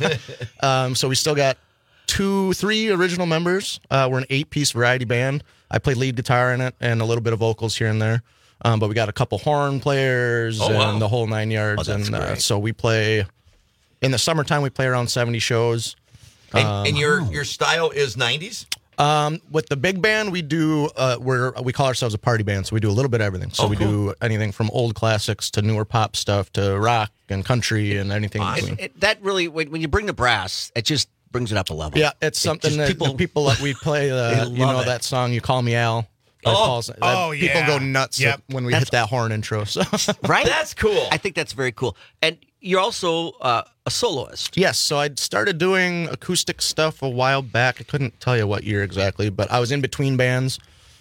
uh, um, so we still got two, three original members. Uh, we're an eight-piece variety band. I play lead guitar in it and a little bit of vocals here and there. Um, but we got a couple horn players Oh, and wow. the whole nine yards. Oh, that's and uh, great. so we play in the summertime. We play around seventy shows. And, Um, and your your style is nineties? Um, with the big band, we do uh, we're we call ourselves a party band, so we do a little bit of everything. So Oh, we cool. do anything from old classics to newer pop stuff to rock and country and anything in between. It, it, that really, when, when you bring the brass, it just brings it up a level. Yeah, it's something just that people- people, the people that we play. They Uh, you love know it. that song, "You Call Me Al." by Oh. Paul's- that- Oh, people yeah. go nuts Yep. when we That's- hit that horn intro. So Right? That's cool. I think that's very cool. And you're also uh, a soloist. yes, so I started doing acoustic stuff a while back. I couldn't tell you what year exactly, but I was in between bands,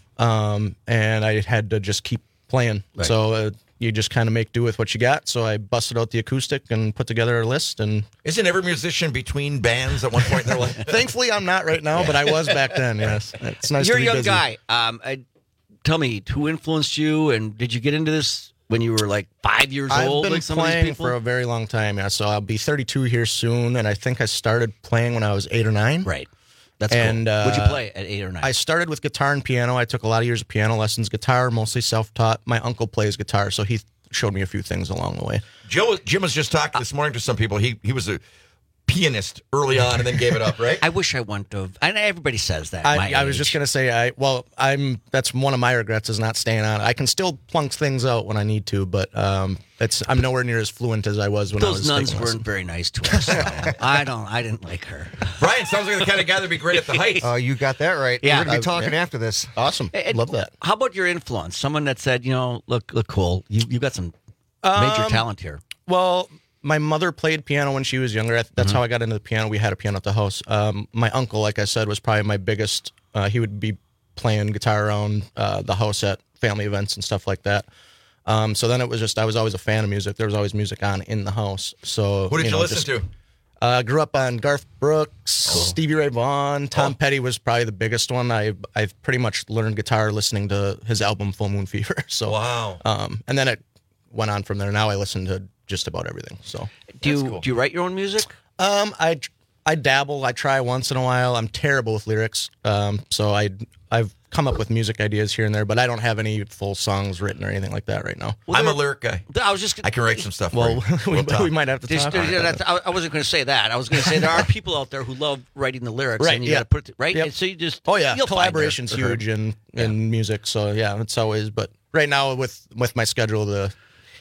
um, and I had to just keep playing. Right. So uh, you just kind of make do with what you got. So I busted out the acoustic and put together a list. And Isn't every musician between bands at one point in their life? thankfully, I'm not right now, but I was back then. Yes, it's nice. You're to a be young busy. guy. Um, I, tell me, who influenced you, and did you get into this when you were like five years I've old? been like some of these playing people? for a very long time. Yeah, so I'll be thirty-two here soon, and I think I started playing when I was eight or nine. Right. That's and, cool. Uh, What'd you play at eight or nine? I started with guitar and piano. I took a lot of years of piano lessons. Guitar, mostly self-taught. My uncle plays guitar, so he showed me a few things along the way. Joe, Jim was just talking this morning to some people. He he was a pianist early on and then gave it up, right? I wish I wouldn't have. And everybody says that. my I, I was age. just gonna say, I well, I'm. That's one of my regrets is not staying on. I can still plunk things out when I need to, but um, it's I'm nowhere near as fluent as I was when I Those was. nuns taking weren't lessons. very nice to us. So I don't. I didn't like her. Brian sounds like the kind of guy that'd be great at the Heights. Uh, you got that right. Yeah. We're going to be Uh, talking yeah. after this. Awesome. And Love that. How about your influence? Someone that said, you know, look, look, Cole, you you got some major Um, talent here. Well, my mother played piano when she was younger. That's Mm-hmm. how I got into the piano. We had a piano at the house. Um, my uncle, like I said, was probably my biggest. Uh, he would be playing guitar around uh, the house at family events and stuff like that. Um, so then it was just I was always a fan of music. There was always music on in the house. So Who did you, know, listen just- to? Uh, grew up on Garth Brooks, Stevie Ray Vaughan, Tom Oh. Petty was probably the biggest one. I I've pretty much learned guitar listening to his album Full Moon Fever. So Wow. um, and then it went on from there. Now I listen to just about everything. So Do you cool. do you write your own music? um, I I dabble. I try once in a while. I'm terrible with lyrics. Um, so I I've come up with music ideas here and there, but I don't have any full songs written or anything like that right now. Well, I'm a there- lyric guy. I was just. I can write some stuff. Well, for you. we, We'll talk. we might have to There's- talk. there's- about it. that's- I I wasn't going to say that. I was going to say there are people out there who love writing the lyrics, Right, and you yeah. got to put it right. Yep. And so you just Oh yeah, you'll find collaboration's there. huge in in music. So yeah, it's always. But right now with with my schedule, the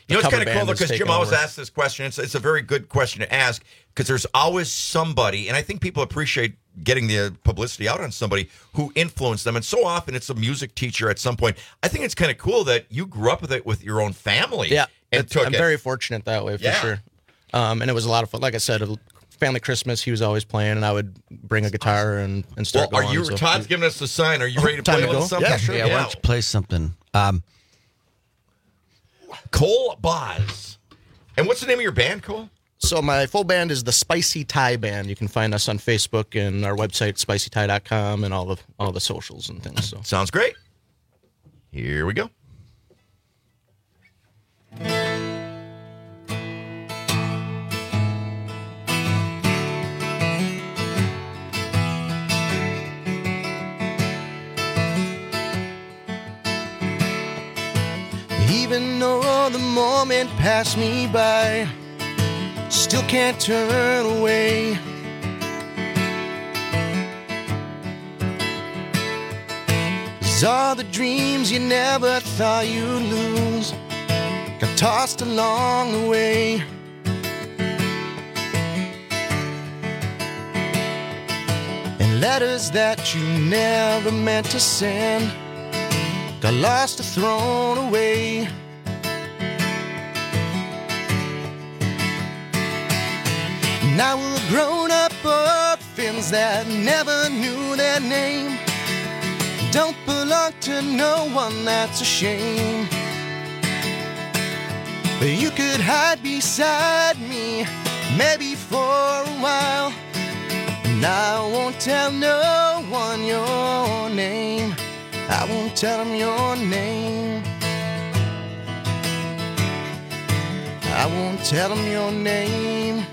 You know, it's cover kind of cool band is because Jim taking always over. asks this question. It's, it's a very good question to ask because there's always somebody, and I think people appreciate getting the publicity out on somebody who influenced them. And so often it's a music teacher at some point. I think it's kind of cool that you grew up with it with your own family. Yeah, and it's- took I'm it. very fortunate that way for Yeah. sure. Um, and it was a lot of fun. Like I said, a family Christmas, he was always playing, and I would bring a guitar and, and start Well, are going. you? so- Todd's giving us the sign. Are you ready to Time play to with go? something? Yeah, sure. Yeah, why don't you play something? Um, Cole Boz. And what's the name of your band, Cole? So my full band is the Spicy Tie Band. You can find us on Facebook and our website, spicy tie dot com, and all the all the socials and things. So sounds great. Here we go. Even though the moment passed me by, still can't turn away. 'Cause all the dreams you never thought you'd lose got tossed along the way. And letters that you never meant to send got lost or thrown away. Now we're grown up orphans that never knew their name. Don't belong to no one, that's a shame. But you could hide beside me, maybe for a while. And I won't tell no one your name. I won't tell them your name. I won't tell them your name.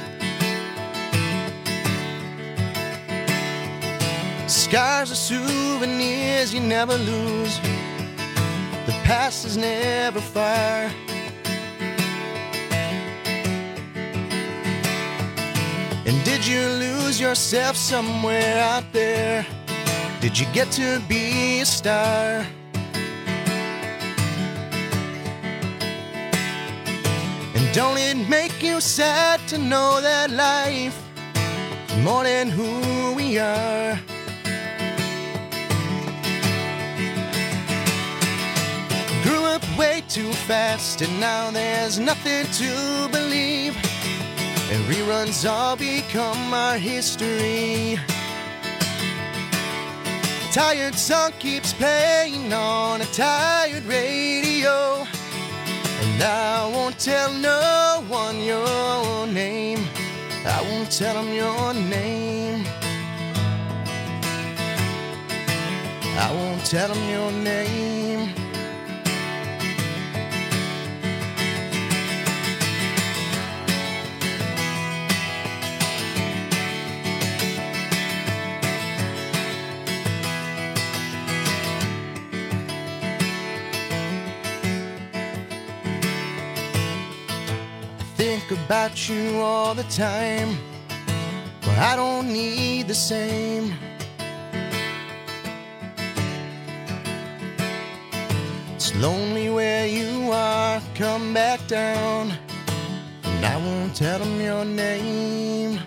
Scars are souvenirs you never lose. The past is never far. And did you lose yourself somewhere out there? Did you get to be a star? And don't it make you sad to know that life is more than who we are? Grew up way too fast and now there's nothing to believe. And reruns all become our history. Tired song keeps playing on a tired radio. And I won't tell no one your name. I won't tell them your name. I won't tell them your name. Think about you all the time, but I don't need the same. It's lonely where you are, come back down, and I won't tell them your name.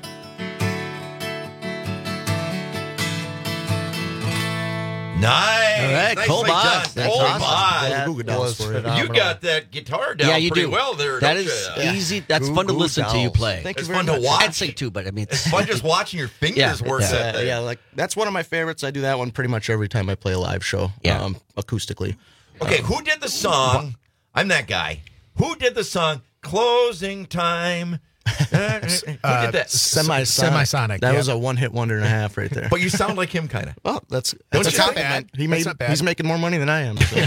Nice. All right, Nicely Cole done. Boz. That's Cole awesome. Boz. That Goo Goo Dolls was for you. phenomenal. You got that guitar down yeah, you pretty do. well there. That don't is you? easy. That's Goo fun to Goo listen to you Dolls. play. Thank you It's very fun much. to watch. I'd sing too, but I mean, It's fun just watching your fingers Yeah, work it's, that Uh, thing. yeah, like that's one of my favorites. I do that one pretty much every time I play a live show. Yeah. um, acoustically. Okay, who did the song? I'm that guy. Who did the song Closing Time? Uh, who did that? Semi Semisonic, That yeah. was a one hit wonder and a half right there. But you sound like him, kind of. Oh, that's Don't that's you a think? compliment. He That's made not bad. he's making more money than I am. So.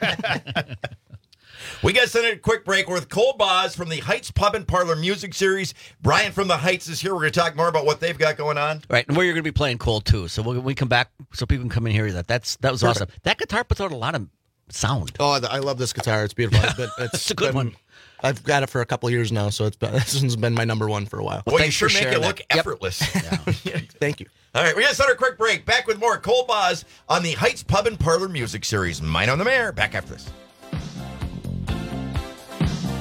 We got to send it a quick break. We're with Cole Boz from the Heights Pub and Parlor Music Series. Brian from the Heights is here. We're going to talk more about what they've got going on. right, and where you're going to be playing Cole too. So when we come back, so people can come and hear that. That's that was Perfect. awesome. That guitar puts out a lot of sound. Oh, I love this guitar. It's beautiful. But it's, It's a good been- one. I've got it for a couple of years now, so it's been, this one's been my number one for a while. Well, you thanks sure for make it sharing look that. Yep. effortless. Thank you. All right, we got to start a quick break. Back with more Cole Boz on the Heights Pub and Parlor Music Series. Mine on the Mare. Back after this.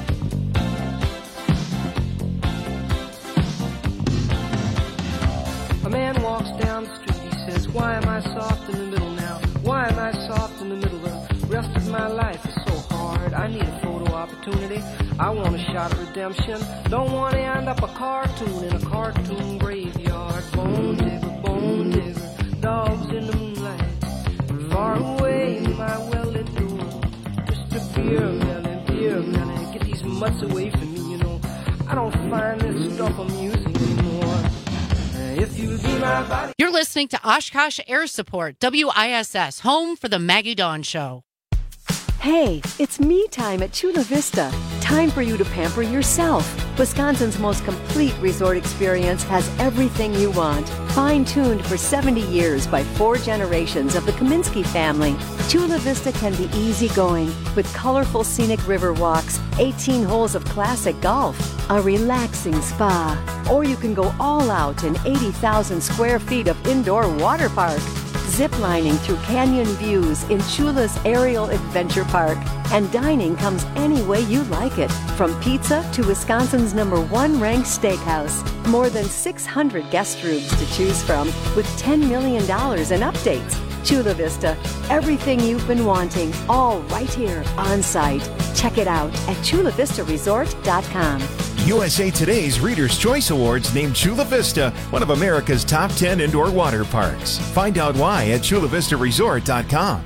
A man walks down the street, he says, why am I soft in the middle now? Why am I soft in the middle? The rest of my life is so hard. I need a photo opportunity. I want a shot at redemption. Don't want to end up a cartoon in a cartoon graveyard. Bone digger, bone digger, dogs in the moonlight. Far away, my well-lit door. Just a beer melon, beer melon. Get these mutts away from me, you know. I don't find this stuff amusing anymore. If you be my body. You're listening to Oshkosh Air Support, W I S S, home for the Maggie Dawn Show. Hey, it's me time at Chula Vista. Time for you to pamper yourself. Wisconsin's most complete resort experience has everything you want. Fine-tuned for seventy years by four generations of the Kaminsky family, Chula Vista can be easygoing with colorful scenic river walks, eighteen holes of classic golf, a relaxing spa, or you can go all out in eighty thousand square feet of indoor water park. Ziplining through canyon views in Chula's Aerial Adventure Park. And dining comes any way you like it, from pizza to Wisconsin's number one ranked steakhouse. More than six hundred guest rooms to choose from with ten million dollars in updates. Chula Vista, everything you've been wanting, all right here on site. Check it out at chula vista resort dot com. U S A Today's Reader's Choice Awards named Chula Vista one of America's top ten indoor water parks. Find out why at chula vista resort dot com.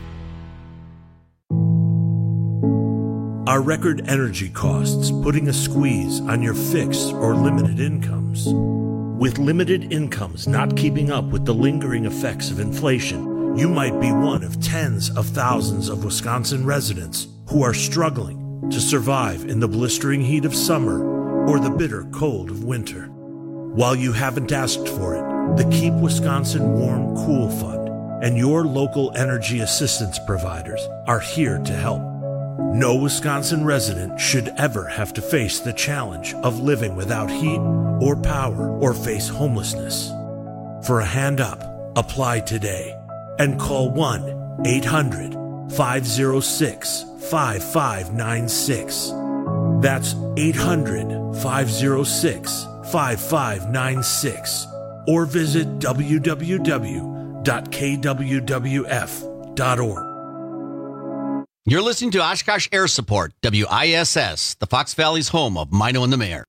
Are record energy costs putting a squeeze on your fixed or limited incomes? With limited incomes not keeping up with the lingering effects of inflation, you might be one of tens of thousands of Wisconsin residents who are struggling to survive in the blistering heat of summer or the bitter cold of winter. While you haven't asked for it, the Keep Wisconsin Warm Cool Fund and your local energy assistance providers are here to help. No Wisconsin resident should ever have to face the challenge of living without heat or power or face homelessness. For a hand up, apply today and call one eight hundred five oh six five five nine six. That's eight hundred five oh six five five nine six or visit w w w dot k w w f dot org. You're listening to Oshkosh Air Support, W I S S, the Fox Valley's home of Mino and the Mayor.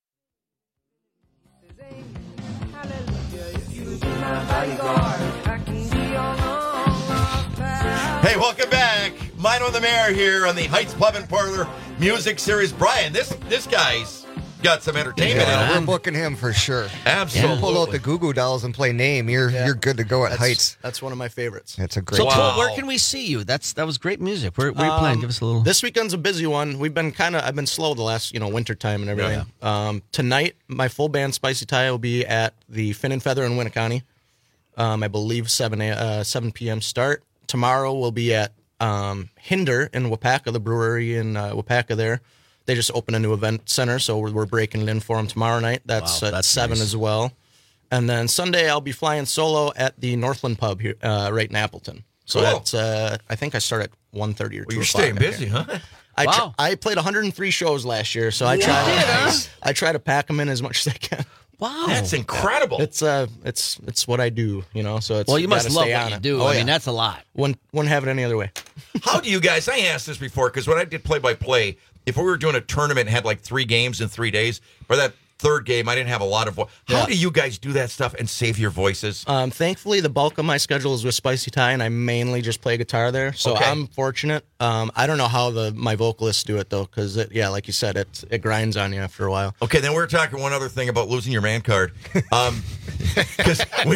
Hey, welcome back. Mino and the Mayor here on the Heights Pub and Parlor Music Series. Brian, this this guy's got some entertainment Yeah, in we're him. booking him for sure. Absolutely. Pull out the Goo Goo Dolls and play Name. You're Yeah. you're good to go at That's- Heights. That's one of my favorites. It's a great. So, wow. Cole, where can we see you? That's That was great music. Where, where are you playing? Um, Give us a little. This weekend's a busy one. We've been kind of, I've been slow the last, you know, winter time and everything. Um, tonight, my full band, Spicy Tie, will be at the Fin and Feather in Winneconne. Um, I believe seven a, uh, seven p.m. start. Tomorrow we'll be at um, Hinder in Wapaka, the brewery in uh, Wapaka there. They just opened a new event center, so we're, we're breaking it in for them tomorrow night. That's Wow, at that's seven nice. as well. And then Sunday I'll be flying solo at the Northland Pub here, uh, right in Appleton. So Cool. that's, uh, I think I start at one thirty or Well, two you're o'clock. staying I busy, think. huh? I, tr- Wow. I played one hundred three shows last year, so I You try. did, huh? I try to pack them in as much as I can. Wow. That's incredible. It's uh, it's it's what I do, you know. So it's Well, you must gotta love stay what on you it. do. Oh, I yeah. mean, that's a lot. Wouldn't wouldn't have it any other way. How do you guys, I asked this before, because when I did play-by-play, if we were doing a tournament and had like three games in three days, or that third game, I didn't have a lot of voice. How Yeah. do you guys do that stuff and save your voices? Um, thankfully, the bulk of my schedule is with Spicy Tie, and I mainly just play guitar there. So Okay. I'm fortunate. Um, I don't know how the my vocalists do it though, because yeah, like you said, it it grinds on you after a while. Okay, then we're talking one other thing about losing your man card. Um, because we,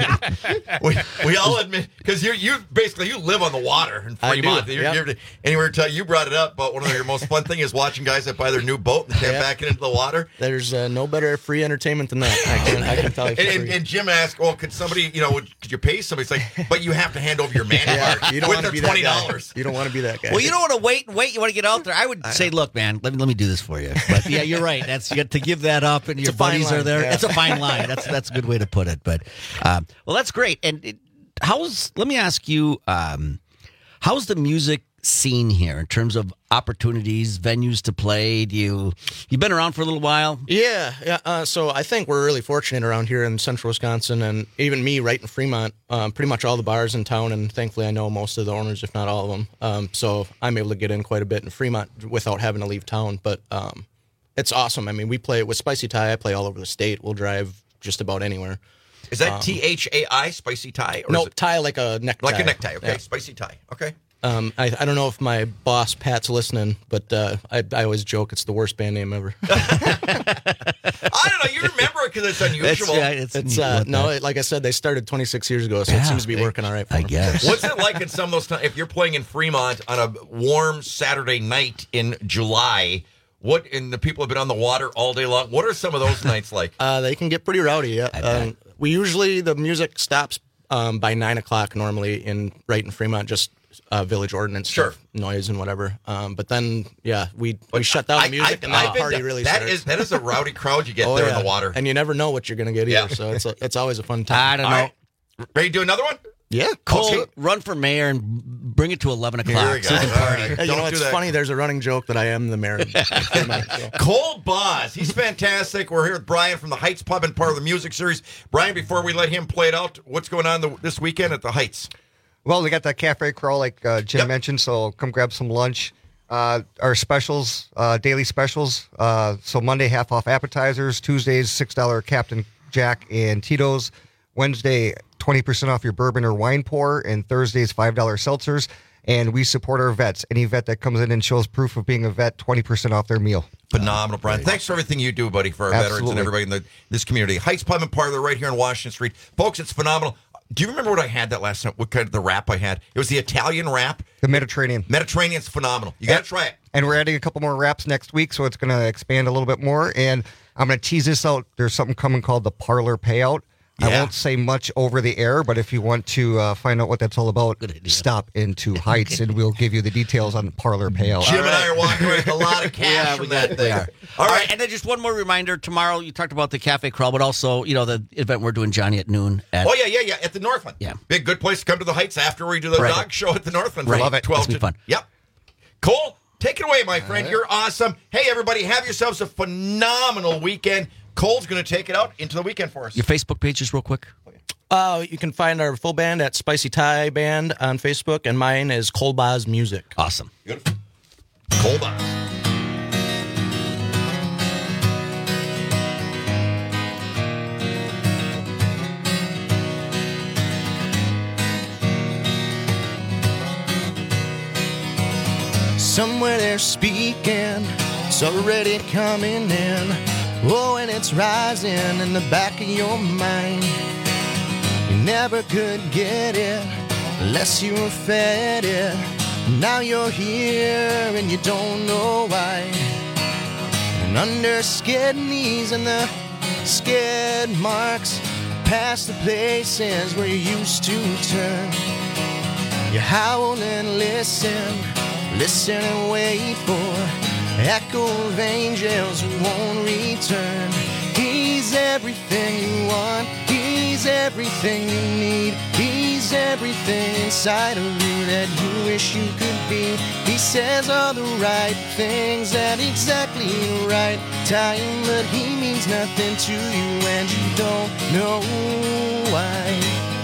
we we all admit, because you you basically you live on the water in I do, Fremont. You're, yep. you're, and we were telling you brought it up, but one of your most fun thing is watching guys that buy their new boat and can't Yep. back it into the water. There's uh, no better free entertainment than that. I can I can tell you. For And, and, free. and Jim asked, "Well, could somebody, you know, would, could you pay somebody?" It's like, but you have to hand over your man Yeah, card you don't with want to their be that twenty guy. dollars. You don't want to be that guy. Well, you don't want to wait and wait. You want to get out there. I would say, look, man, let me let me do this for you. But yeah, you're right. That's you got to give that up, and It's your a fine buddies are line, there. yeah. It's a fine line. That's that's a good way to put it. But um, well, that's great. And it, how's? Let me ask you, um, how's the music scene here in terms of opportunities, venues to play? Do you you've been around for a little while? Yeah, yeah. Uh, so I think we're really fortunate around here in central Wisconsin, and even me, right in Fremont. Um, pretty much all the bars in town, and thankfully I know most of the owners, if not all of them. Um, so I'm able to get in quite a bit in Fremont without having to leave town. But um, it's awesome. I mean, we play with Spicy Thai. I play all over the state. We'll drive just about anywhere. Is that um, T H A I, Spicy Thai? Or no, is it tie like a necktie. like a necktie? Okay, Yeah. Spicy Thai. Okay. Um, I, I don't know if my boss Pat's listening, but uh, I, I always joke it's the worst band name ever. I don't know. You remember it because it's unusual. yeah, it's, it's uh, no, it, like I said, they started twenty-six years ago, so Yeah, it seems to be working all right for I them. guess. What's it like in some of those times? If you're playing in Fremont on a warm Saturday night in July, what, and the people have been on the water all day long, what are some of those nights like? Uh, they can get pretty rowdy, yeah. Um, we usually, the music stops um, by nine o'clock normally in right in Fremont, just uh, village ordinance Sure. stuff, noise and whatever. Um, but then, yeah, we we shut down the music and I've the been party to- really that starts. is that is a rowdy crowd you get Oh, there yeah. in the water. And you never know what you're going to get either, Yeah. so it's a, it's always a fun time. I don't know. All right. Ready to do another one? Yeah. Cole, Okay. run for mayor and bring it to eleven o'clock. Here we go. So we can All party. right. Hey, you Don't know, do it's that. funny. There's a running joke that I am the mayor. Cole Boz, he's fantastic. We're here with Brian from the Heights Pub and part of the music series. Brian, before we let him play it out, what's going on the, this weekend at the Heights? Well, we got that cafe crawl like uh, Jim Yep. mentioned, so come grab some lunch. Uh, our specials, uh, daily specials. Uh, so Monday, half off appetizers. Tuesdays, six dollars Captain Jack and Tito's. Wednesday, twenty percent off your bourbon or wine pour. And Thursdays, five dollars seltzers. And we support our vets. Any vet that comes in and shows proof of being a vet, twenty percent off their meal. Phenomenal, Brian. Thanks for everything you do, buddy, for our veterans and Absolutely. everybody in the, this community. Heights Pub and Parlor right here on Washington Street. Folks, it's phenomenal. Do you remember what I had that last night? What kind of the wrap I had? It was the Italian wrap. The Mediterranean. Mediterranean's phenomenal. You got to try it. And we're adding a couple more wraps next week, so it's going to expand a little bit more. And I'm going to tease this out. There's something coming called the Parlor Payout. I Yeah. won't say much over the air, but if you want to uh, find out what that's all about, stop into Heights, and we'll give you the details on the Parlor Payout. Jim and I are walking away with a lot of cash Yeah, from we that got- thing. we are. All All right. right, and then just one more reminder. Tomorrow, you talked about the cafe crawl, but also, you know, the event we're doing, Johnny at noon. At, Oh, yeah, yeah, yeah. At the Northland. Yeah. Big, good place to come to the Heights after we do the Right. dog show at the Northland. Right. from Love it. twelve It's gonna to be fun. Yep. Cole, take it away, my friend. You're awesome. Hey, everybody, have yourselves a phenomenal weekend. Cole's going to take it out into the weekend for us. Your Facebook pages, real quick. Uh, you can find our full band at Spicy Thai Band on Facebook, and mine is Cole Boz Music. Awesome. Beautiful. Cole Boz. Somewhere they're speaking, it's already coming in. Oh, and it's rising in the back of your mind. You never could get it unless you were fed it. Now you're here and you don't know why. And under scared knees and the scared marks, past the places where you used to turn. You howl and listen, listen and wait for echo of angels who won't return. He's everything you want, he's everything you need, he's everything inside of you that you wish you could be. He says all the right things at exactly the right time, but he means nothing to you and you don't know why.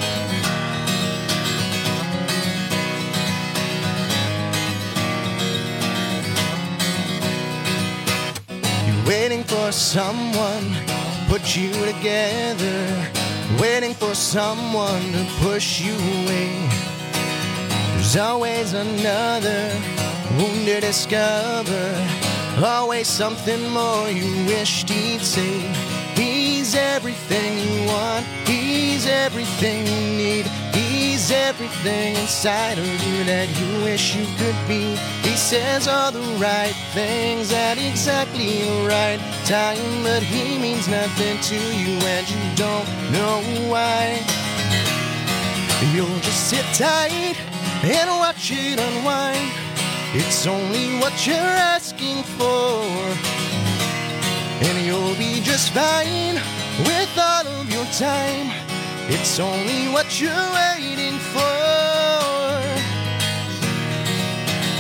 Waiting for someone to put you together, waiting for someone to push you away. There's always another wound to discover, always something more you wished he'd say. He's everything you want, he's everything you need, he's everything inside of you that you wish you could be. He says all the right things at exactly the right time, but he means nothing to you and you don't know why. You'll just sit tight and watch it unwind. It's only what you're asking for, and you'll be just fine with all of your time. It's only what you're waiting for.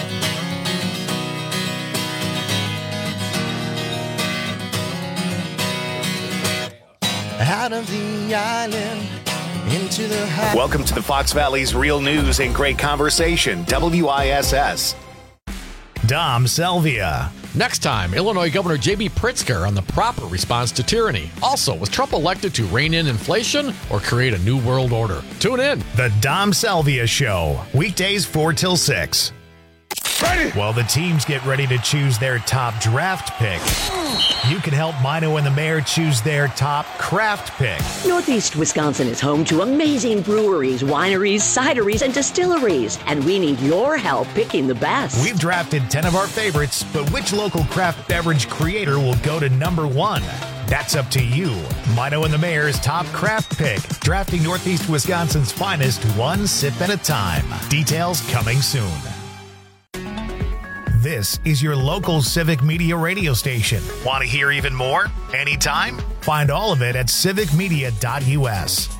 out of the island into the high. Welcome to the Fox Valley's Real News and Great Conversation, W I S S. Dom Selvia. Next time, Illinois Governor J B. Pritzker on the proper response to tyranny. Also, was Trump elected to rein in inflation or create a new world order? Tune in. The Dom Selvia Show, weekdays four till six. Ready. While the teams get ready to choose their top draft pick, you can help Mino and the Mayor choose their top craft pick. Northeast Wisconsin is home to amazing breweries, wineries, cideries, and distilleries, and we need your help picking the best. We've drafted ten of our favorites, but which local craft beverage creator will go to number one? That's up to you. Mino and the Mayor's top craft pick, drafting Northeast Wisconsin's finest one sip at a time. Details coming soon. This is your local Civic Media radio station. Want to hear even more? Anytime? Find all of it at civic media dot u s.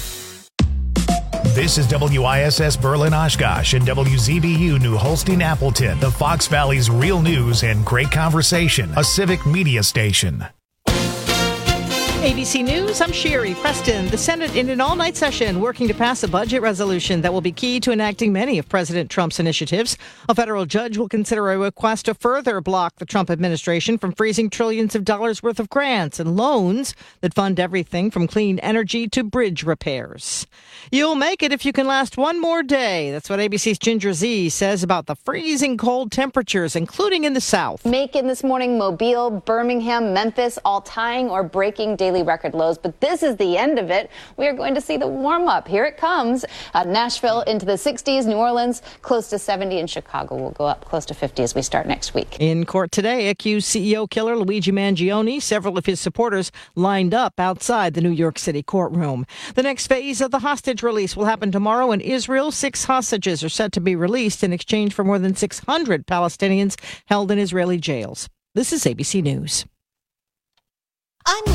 This is W I S S Berlin Oshkosh and W Z B U New Holstein Appleton, the Fox Valley's Real News and Great Conversation, a Civic Media station. A B C News, I'm Sherry Preston. The Senate in an all-night session working to pass a budget resolution that will be key to enacting many of President Trump's initiatives. A federal judge will consider a request to further block the Trump administration from freezing trillions of dollars worth of grants and loans that fund everything from clean energy to bridge repairs. You'll make it if you can last one more day. That's what A B C's Ginger Z says about the freezing cold temperatures, including in the South. Macon this morning, Mobile, Birmingham, Memphis, all tying or breaking daily record lows, but this is the end of it. We are going to see the warm up. Here it comes. Uh, Nashville into the sixties, New Orleans close to seventy, and Chicago will go up close to fifty as we start next week. In court today, accused C E O killer Luigi Mangione, several of his supporters lined up outside the New York City courtroom. The next phase of the hostage release will happen tomorrow in Israel. Six hostages are set to be released in exchange for more than six hundred Palestinians held in Israeli jails. This is A B C News. I'm